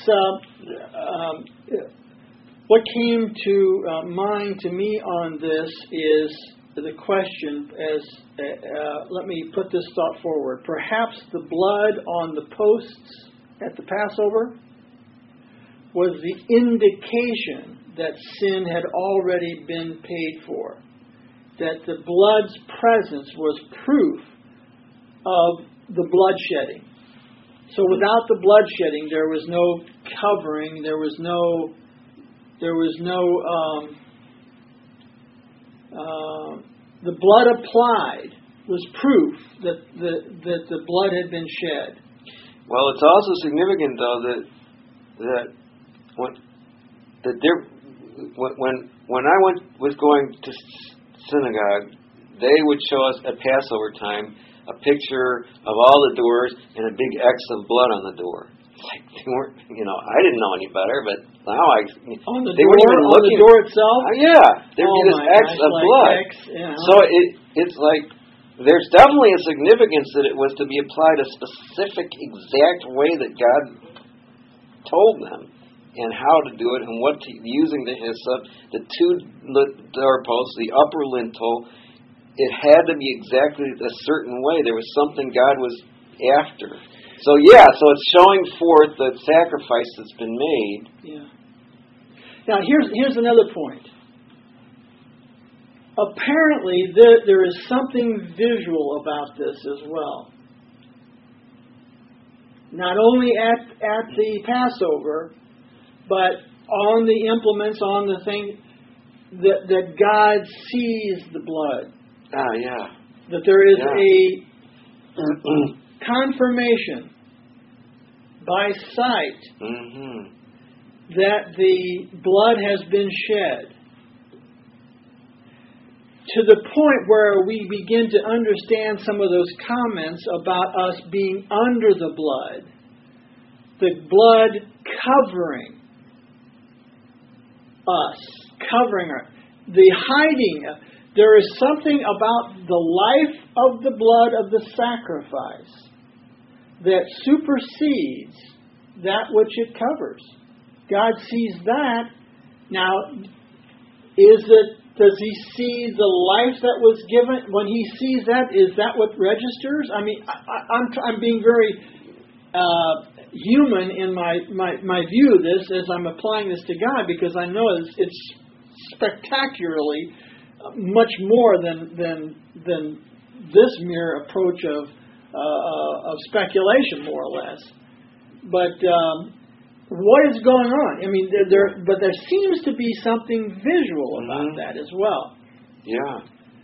what came to mind to me on this is the question let me put this thought forward. Perhaps the blood on the posts at the Passover was the indication that sin had already been paid for. That the blood's presence was proof of the bloodshedding. So without the bloodshedding, there was no covering. There was no. The blood applied was proof that the blood had been shed. Well, it's also significant, though, that when I was going to synagogue, they would show us at Passover time a picture of all the doors and a big X of blood on the door. It's like they weren't, I didn't know any better, but now they weren't even looking. On the door itself? Yeah, there would be this X of blood. So it's like there's definitely a significance that it was to be applied a specific, exact way that God told them, and how to do it, and using the hyssop, the two doorposts, the upper lintel. It had to be exactly a certain way. There was something God was after. So it's showing forth the sacrifice that's been made. Yeah. Now here's another point. Apparently, there is something visual about this as well. Not only at the Passover, but on the implements, on the thing that God sees the blood. Ah, yeah. That there is a confirmation by sight that the blood has been shed. To the point where we begin to understand some of those comments about us being under the blood covering us, covering our, the hiding. There is something about the life of the blood of the sacrifice that supersedes that which it covers. God sees that. Now, does He see the life that was given? When He sees that, is that what registers? I mean, I'm being very human in my view of this as I'm applying this to God, because I know it's spectacularly much more than this mere approach of speculation, more or less. But what is going on? I mean, but there seems to be something visual about that as well. Yeah.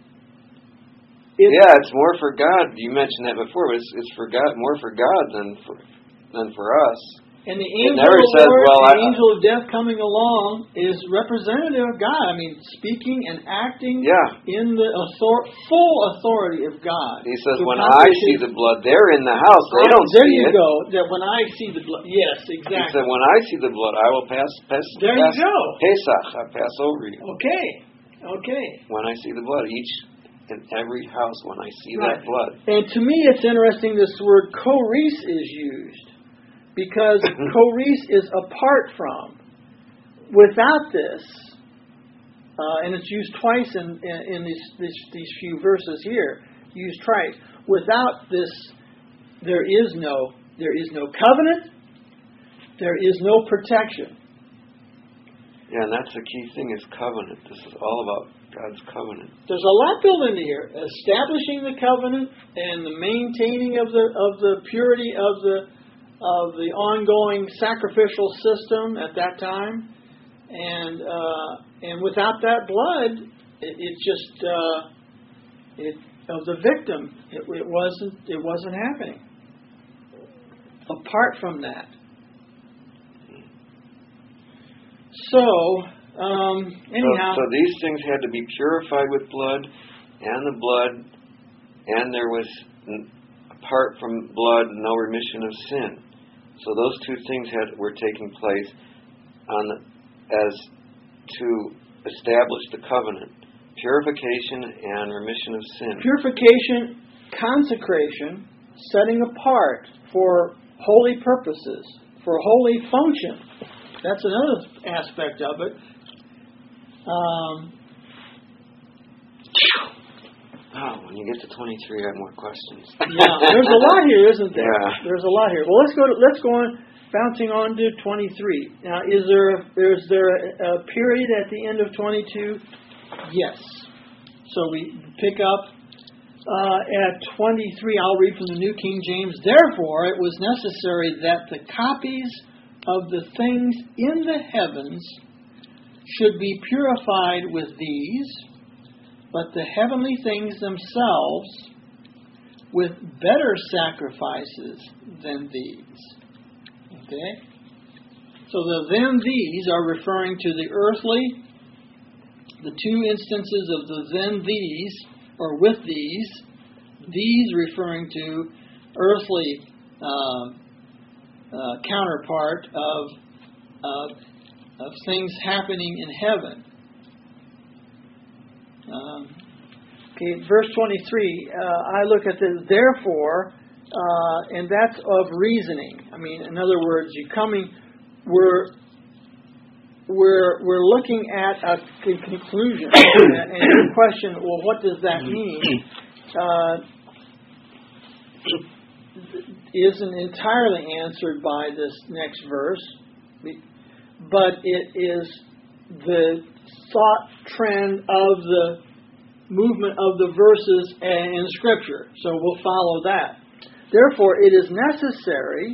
It's more for God. You mentioned that before, but it's for God, more for God than for us. And the angel of the Lord, the angel of death coming along is representative of God. I mean, speaking and acting in the full authority of God. He says, when I see the blood, they're in the house. They don't see it. There you go. That when I see the blood. Yes, exactly. He said, when I see the blood, I will pass there you go. Pesach. I pass over you. Okay. When I see the blood, each and every house, when I see that blood. And to me, it's interesting this word choris is used. Because choris is apart from. Without this, and it's used twice in these few verses here, used twice. Without this, there is no covenant. There is no protection. Yeah, and that's the key thing, is covenant. This is all about God's covenant. There's a lot built into here. Establishing the covenant and the maintaining of the purity of the ongoing sacrificial system at that time, and without that blood, of the victim, it wasn't happening. Apart from that, so anyhow, so these things had to be purified with blood, and there was, apart from blood, no remission of sin. So those two things were taking place as to establish the covenant: purification and remission of sin. Purification, consecration, setting apart for holy purposes, for holy function. That's another aspect of it. When you get to 23, I have more questions. Yeah, there's a lot here, isn't there? Yeah. There's a lot here. Well, let's go on, bouncing on to 23. Now, is there a period at the end of 22? Yes. So we pick up at 23. I'll read from the New King James. Therefore, it was necessary that the copies of the things in the heavens should be purified with these, but the heavenly things themselves with better sacrifices than these. Okay? So the then these are referring to the earthly, the two instances of the then these, or with these referring to earthly counterpart of things happening in heaven. Verse 23, I look at this, therefore, and that's of reasoning. I mean, in other words, we're looking at a conclusion. And your question, well, what does that mean? isn't entirely answered by this next verse, but it is the thought trend of the movement of the verses in Scripture. So we'll follow that. Therefore, it is necessary.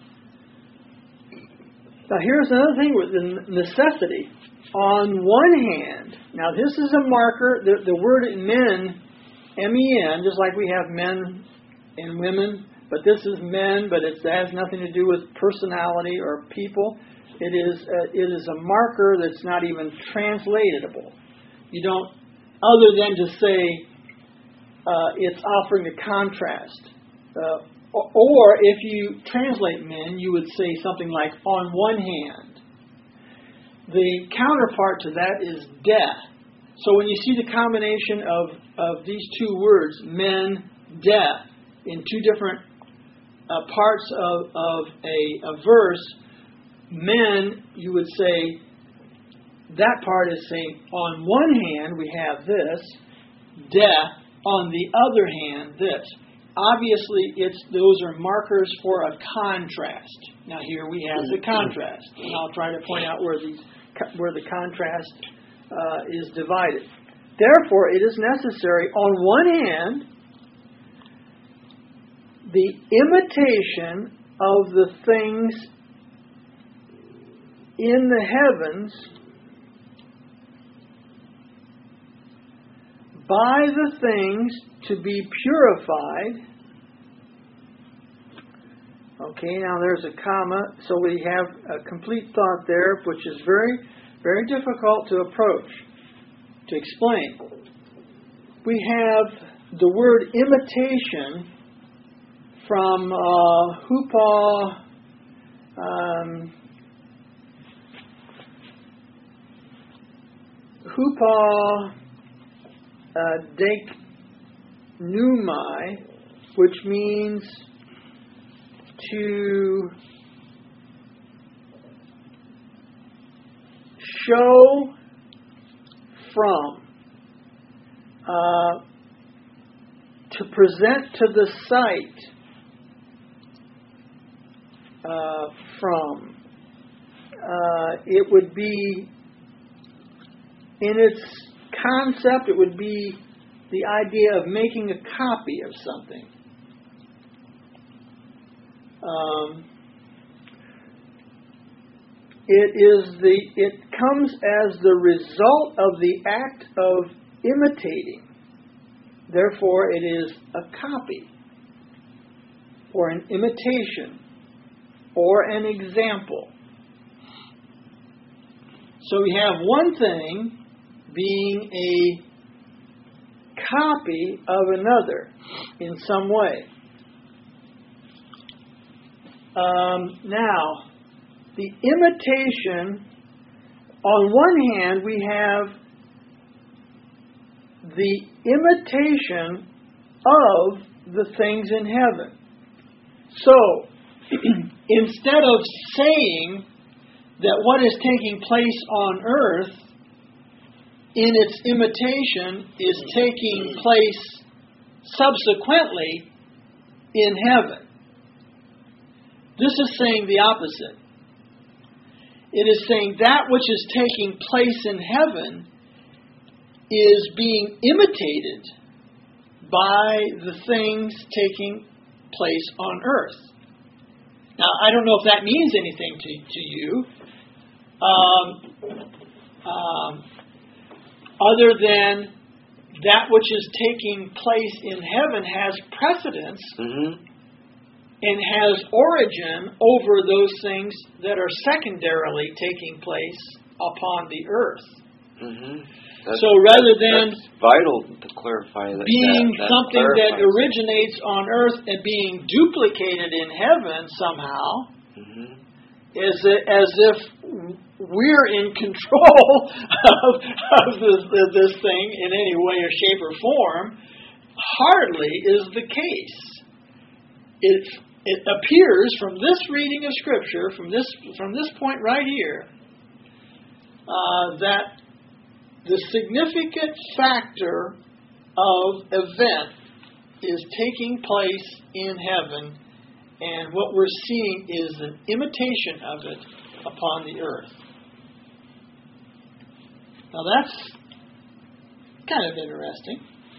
Now, here's another thing with the necessity. On one hand, now this is a marker, the word men, M-E-N, just like we have men and women, but this is men, but it has nothing to do with personality or people. It is a marker that's not even translatable. You don't, other than to say it's offering a contrast. Or if you translate men, you would say something like, on one hand. The counterpart to that is death. So when you see the combination of these two words, men, death, in two different parts of a verse, men, you would say, that part is saying, on one hand, we have this, death, on the other hand, this. Obviously, those are markers for a contrast. Now here we have the contrast, and I'll try to point out where the contrast is divided. Therefore, it is necessary, on one hand, the imitation of the things in the heavens by the things to be purified. Okay, now there's a comma, so we have a complete thought there, which is very, very difficult to approach, to explain. We have the word imitation from hupa, deiknumai, which means to show from, to present to the sight from. It would be, in its concept, it would be the idea of making a copy of something. It comes as the result of the act of imitating. Therefore, it is a copy, or an imitation, or an example. So we have one thing being a copy of another in some way. Now, the imitation, on one hand, we have the imitation of the things in heaven. So, instead of saying that what is taking place on earth in its imitation is taking place subsequently in heaven, this is saying the opposite. It is saying that which is taking place in heaven is being imitated by the things taking place on earth. Now, I don't know if that means anything to you, other than that which is taking place in heaven has precedence and has origin over those things that are secondarily taking place upon the earth. So rather than that's vital to clarify that being that something that originates on earth and being duplicated in heaven somehow, as if we're in control of this thing in any way or shape or form, hardly is the case. It appears from this reading of Scripture, from this point right here, that the significant factor of event is taking place in heaven, and what we're seeing is an imitation of it upon the earth. Now that's kind of interesting.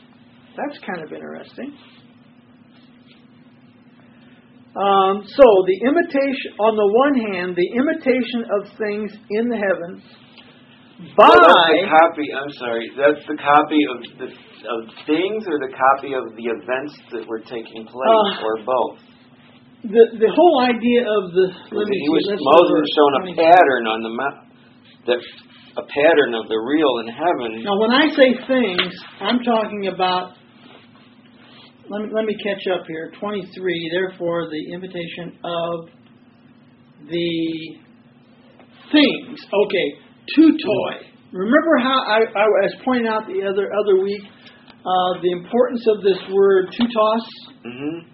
So the imitation, on the one hand, the imitation of things in the heavens by... Well, that's the copy, I'm sorry, that's the copy of things or the copy of the events that were taking place, or both? The whole idea of the... Moses was shown a pattern on the map, a pattern of the real in heaven. Now when I say things, I'm talking about... Let me catch up here. 23, therefore the imitation of the things. Okay, tutoi. Remember how I was pointing out the other week the importance of this word tutos? Mm-hmm.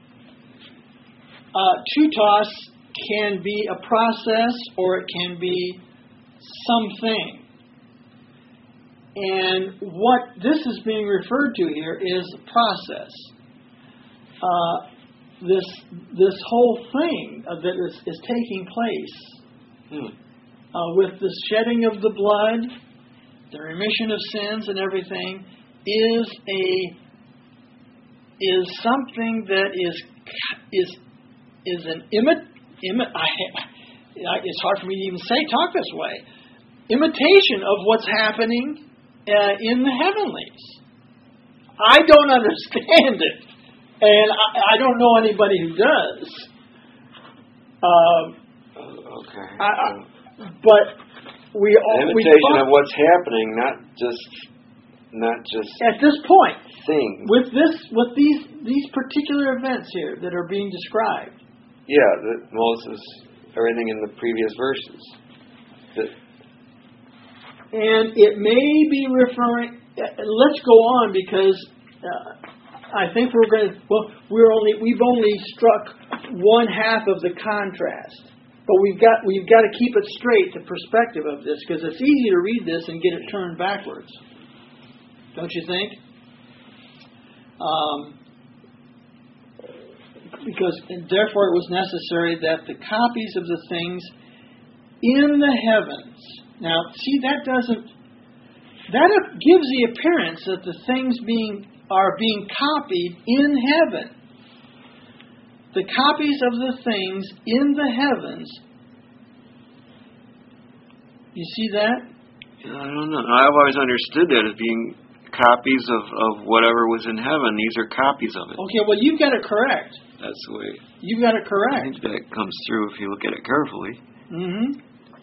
Tutos can be a process or it can be something. And what this is being referred to here is a process. This whole thing that is taking place with the shedding of the blood, the remission of sins, and everything is something that is an it's hard for me to even talk this way. Imitation of what's happening in the heavenlies. I don't understand it. And I don't know anybody who does. Okay. But we all imitation of what's happening, not just at this point things. With these particular events here that are being described. Yeah, that Moses, everything in the previous verses. And it may be referring. Let's go on because. I think we're going to. Well, we've only struck one half of the contrast, but we've got to keep it straight, the perspective of this, because it's easy to read this and get it turned backwards. Don't you think? Because therefore it was necessary that the copies of the things in the heavens. Now, see, that gives the appearance that the things are being copied in heaven. The copies of the things in the heavens. You see that? I don't know. I've always understood that as being copies of whatever was in heaven. These are copies of it. Okay, well, you've got it correct. That's the way. You've got it I correct. think that comes through if you look at it carefully. Mm-hmm.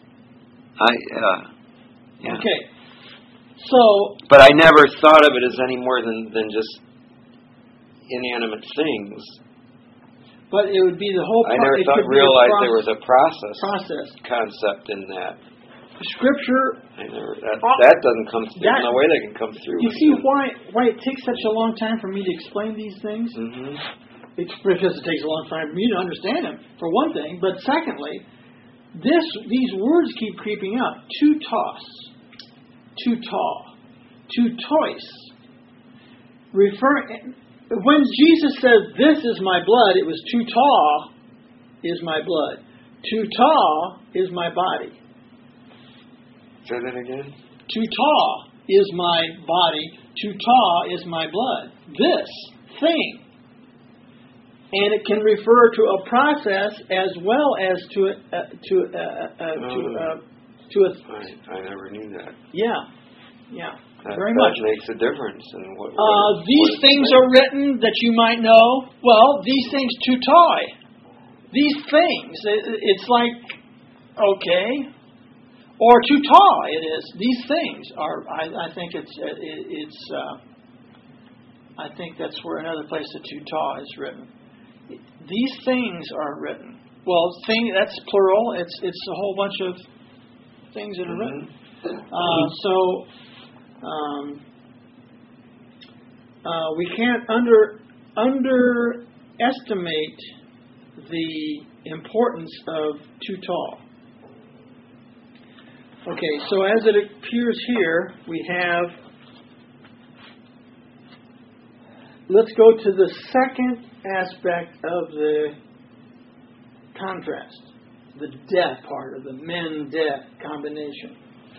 Yeah. Okay. So, but I never thought of it as any more than just inanimate things. But it would be the whole. I never realized there was a process concept in that. Scripture. That doesn't come through. There's no way that can come through. You see why it takes such a long time for me to explain these things? Mm-hmm. It's because it takes a long time for me to understand them, for one thing. But secondly, these words keep creeping up. Tutois. When Jesus said, "This is my blood," it was tuta is my blood. Tuta is my body. Say that again. Tuta is my body. Tuta is my blood. This thing. And it can refer to a process as well as to a. I never knew that. Yeah, very much. much. That makes a difference in what. These things are written that you might know. Well, these things tutoi. These things. It's like okay, or tuta. It is. These things are. I think it's. I think that's where another place the tuta is written. These things are written. Well, that's plural. It's a whole bunch of things that are written. We can't underestimate the importance of tuta. Okay, so as it appears here, we have. Let's go to the second aspect of the contrast. The death part of the men-death combination.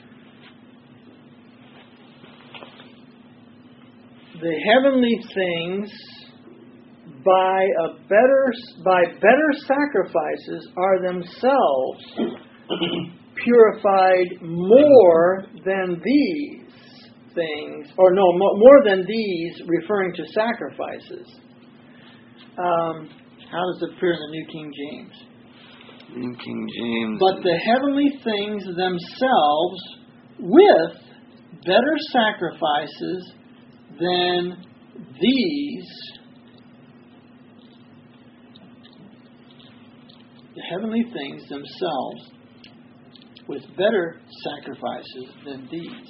The heavenly things by better sacrifices are themselves purified more than these things, or no, more than these, referring to sacrifices. How does it appear in the New King James? New King James. But the heavenly things themselves with better sacrifices than these. The heavenly things themselves with better sacrifices than these.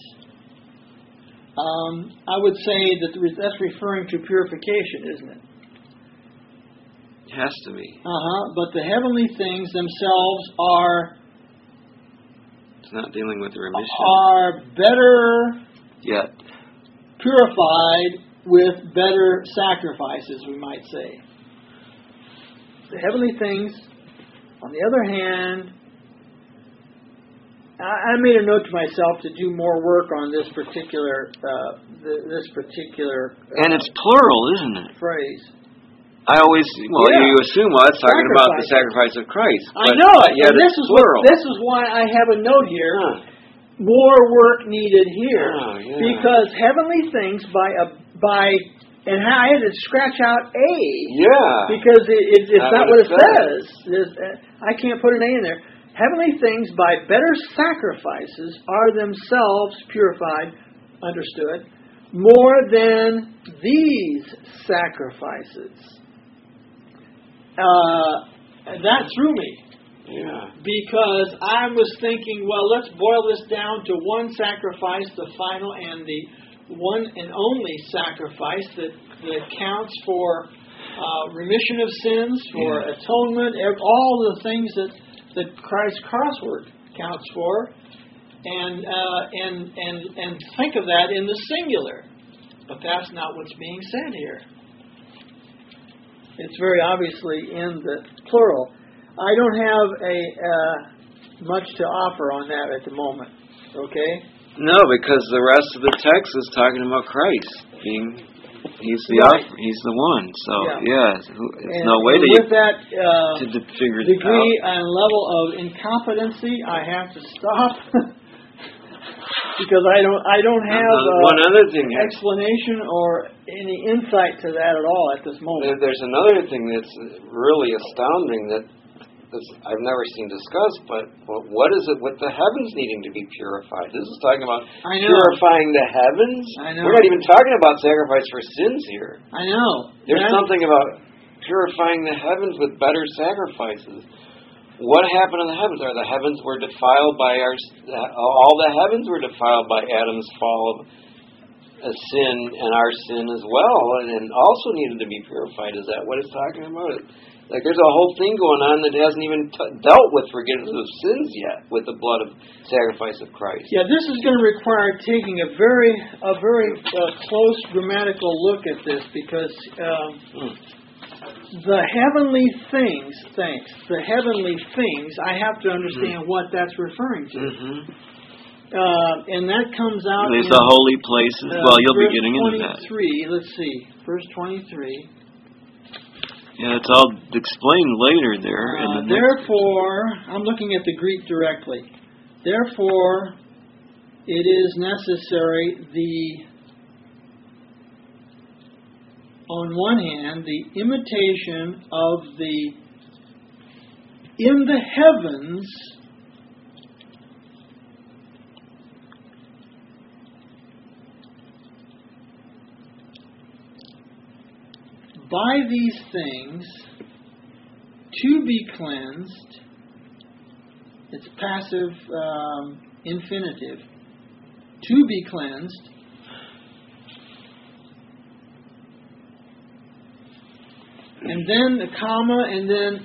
I would say that that's referring to purification, isn't it? It has to be. But the heavenly things themselves are... It's not dealing with the remission. Are better... Yet. Purified with better sacrifices, we might say. The heavenly things, on the other hand... I made a note to myself to do more work on this particular and it's plural, isn't it? Phrase. I always, you assume, it's talking about the sacrifice of Christ. I know it. Yet And it's plural. This is why I have a note here. More work needed here, because heavenly things and I had to scratch out a. Yeah. Because it's not what it says. I can't put an a in there. Heavenly things by better sacrifices are themselves purified, understood, more than these sacrifices. That threw me. Yeah. Because I was thinking, well, let's boil this down to one sacrifice, the final and the one and only sacrifice that counts for remission of sins, for atonement, all the things that Christ's crossword counts for, and think of that in the singular. But that's not what's being said here. It's very obviously in the plural. I don't have much to offer on that at the moment. Okay? No, because the rest of the text is talking about Christ being. He's the He's the one. So there's no way with that to figure it degree out. and level of incompetency, I have to stop because I don't have one other thing explanation or any insight to that at all at this moment. There's another thing that's really astounding that I've never seen discussed, but what is it with the heavens needing to be purified? This is talking about purifying the heavens. I know. We're not even talking about sacrifice for sins here. I know. There's something about purifying the heavens with better sacrifices. What happened in the heavens? The heavens were defiled by all the heavens were defiled by Adam's fall of sin and our sin as well, and also needed to be purified. Is that what it's talking about? Like there's a whole thing going on that hasn't even dealt with forgiveness of sins yet with the blood of sacrifice of Christ. Yeah, this is going to require taking a very close grammatical look at this because the heavenly things, the heavenly things, I have to understand what that's referring to. And that comes out in the holy places. You'll be getting into that. 23, let's see, verse 23. Yeah, it's all explained later there. Therefore, I'm looking at the Greek directly. Therefore, it is necessary on one hand, the imitation of in the heavens by these things to be cleansed. It's passive infinitive. To be cleansed. And then the comma, and then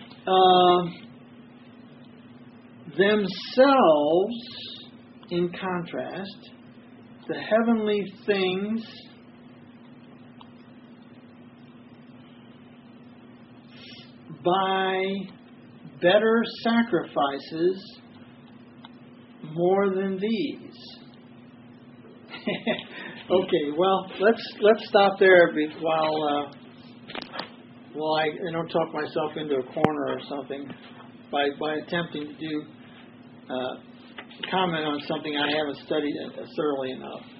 themselves, in contrast, the heavenly things by better sacrifices more than these. Okay, well, let's stop there while I don't talk myself into a corner or something by attempting to do comment on something I haven't studied thoroughly enough.